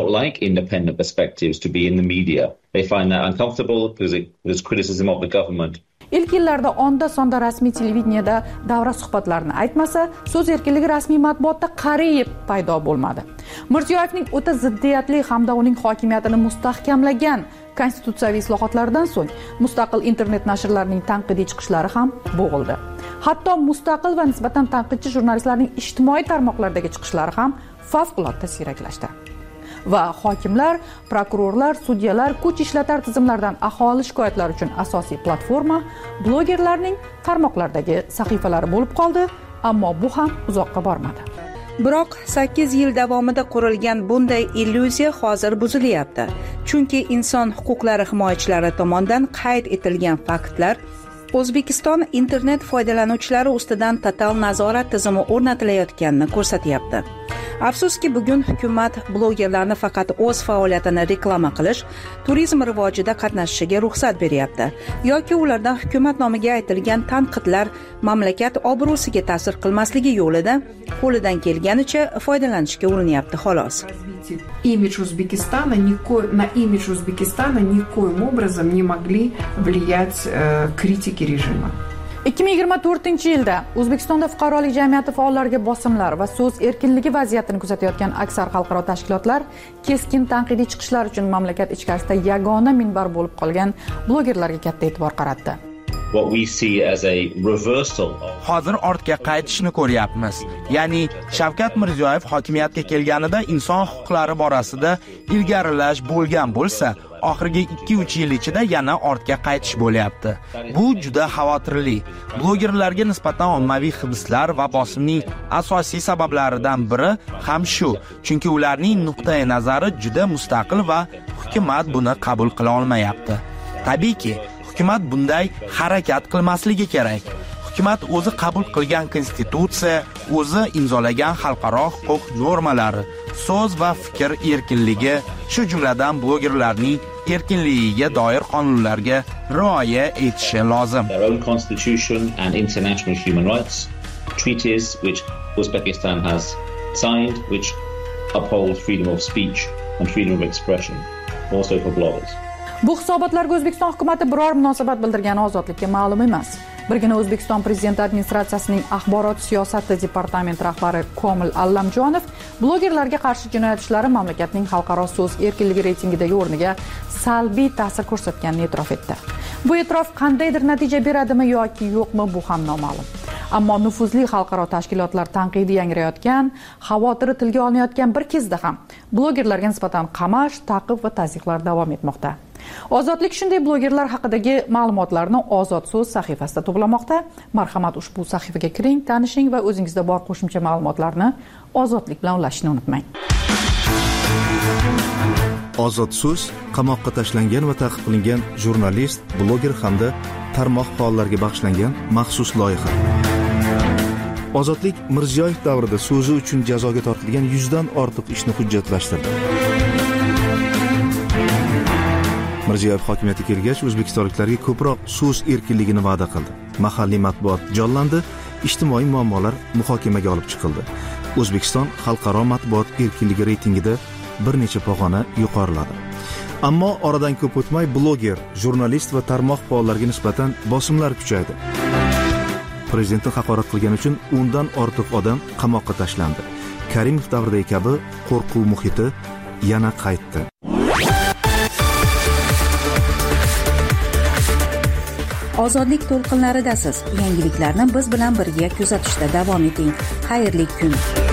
They find that uncomfortable because it was criticism of the government. Ilk yillarda onda sonda rasmiy televideniyada davra suhbatlarini aytmasa, so'z erkinligi rasmiy matbuotda qariyib paydo bo'lmadi. Mirziyoyevning o'ta ziddiyatli hamda uning hokimiyatini mustahkamlagan konstitutsiyaviy islohotlardan so'ng mustaqil internet nashrlarining tanqidiy chiqishlari ham bo'g'ildi. Hatto mustaqil va nisbatan tanqidchi jurnalistlarning ijtimoiy tarmoqlardagi chiqishlari ham favqulodda siyraklashdi. Va hokimlar, prokurorlar, sudyalar kuch ishlatar tizimlardan aholi shikoyatlari uchun asosiy platforma blogerlarning tarmoqlardagi sahifalari bo'lib qoldi, ammo bu ham uzoqqa bormadi. Biroq sakkiz yil davomida qurilgan bunday illyuziya hozir buzilyapti. Chunki inson huquqlari himoyachilari tomonidan qayd etilgan faktlar O'zbekiston internet foydalanuvchilari ustidan total nazorat tizimi o'rnatilayotganini ko'rsatyapti. Afsuski, bugun hukumat blogerlarni faqat o'z faoliyatini reklama qilish, turizm rivojida qatnashishiga ruxsat beryapti yoki ulardan hukumat nomiga aytilgan tanqidlar mamlakat obro'siga ta'sir qilmasligi yo'lida qo'lidan kelganicha foydalanishga uriniryapti xolos. Имидж Узбекистана никой на имидж Узбекистана никоим образом не могли влиять э, критики режима. ikki ming yigirma to'rtinchi yilda O'zbekistonda fuqarolik jamiyati faollariga bosimlar va so'z erkinligi vaziyatini kuzatayotgan aksar xalqaro tashkilotlar keskin tanqidiy chiqishlar uchun mamlakat ichkarisida yagona minbar bo'lib qolgan blogerlarga katta e'tibor qaratdi. What we see as a reversal. Hozir ortga qaytishni ko'ryapmiz. Ya'ni Shavkat Mirziyoyev hokimiyatga kelganida inson huquqlari borasida ilgarilash bo'lgan bo'lsa, oxirgi ikki uch yil ichida yana ortga qaytish bo'lyapti. Bu juda xavotirli. Blogerlarga nisbatan ommaviy hibslar va bosimning asosiy sabablaridan biri ham shu. Chunki ularning nuqtai nazari juda mustaqil va hukumat buni qabul qila olmayapti. Tabiiyki, hukumat bunday harakat qilmasligi kerak. Hukumat o'zi qabul qilgan konstitutsiya, o'zi imzolagan xalqaro huquq normalari, so'z va fikr erkinligi, shu jumladan blogerlarning erkinligiga doir qonunlarga rioya etishi lozim. Their own constitution and international human rights treaties which Uzbekistan has signed, which uphold freedom of speech and freedom of expression, also for bloggers. Bu hisobotlarga O'zbekiston hukumatı biror munosabat bildirgani ozodlikka ma'lum emas. Birgina O'zbekiston prezidenti administratsiyasining axborot siyosati departamenti rahbari Komil Allamjonov blogerlarga qarshi jinoyat ishlari mamlakatning xalqaro so'z erkinligi reytingidagi o'rniga salbiy ta'sir ko'rsatganini e'tirof etdi. Bu e'tirof qandaydir natija beradimi yoki yo'qmi, bu ham noma'lum. Ammo nufuzli xalqaro tashkilotlar tanqidiy yangrayotgan, xavotiri tilga olinayotgan bir kezda ham blogerlarga nisbatan qamash, ta'qib va tazyiqlar davom etmoqda. Ozodlik shunday blogerlar haqidagi ma'lumotlarni Ozod so'z sahifasida to'plamoqda. Marhamat, ushbu sahifaga kiring, tanishing va o'zingizda bor qo'shimcha ma'lumotlarni Ozodlik bilan ulashishni unutmang. Ozod so'z qamoqqa tashlangan va ta'qib qilingan jurnalist, bloger hamda tarmoq faollariga bag'ishlangan maxsus loyiha. Ozodlik Mirziyoyev davrida so'zi uchun jazoga tortilgan yuzdan ortiq ishni hujjatlashtirdi. Mirziyoyev hokimiyatga kelgach, o'zbekistonliklarga ko'proq so'z erkinligini va'da qildi. Mahalliy matbuot jonlandi, ijtimoiy muammolar muhokamaga olib chiqildi. O'zbekiston xalqaro matbuot erkinligi reytingida bir necha pog'ona yuqoriladi. Ammo oradan ko'p o'tmay bloger, jurnalist va tarmoq faollariga nisbatan bosimlar kuchaydi. Prezidentni haqorat qilgani uchun o'ndan ortiq odam qamoqqa tashlandi. Karimov davridagi kabi qo'rquv muhiti yana qaytdi. Ozodlik to'lqinlaridasiz. Yangiliklarni biz bilan birga kuzatishda davom eting. Xayrli kun.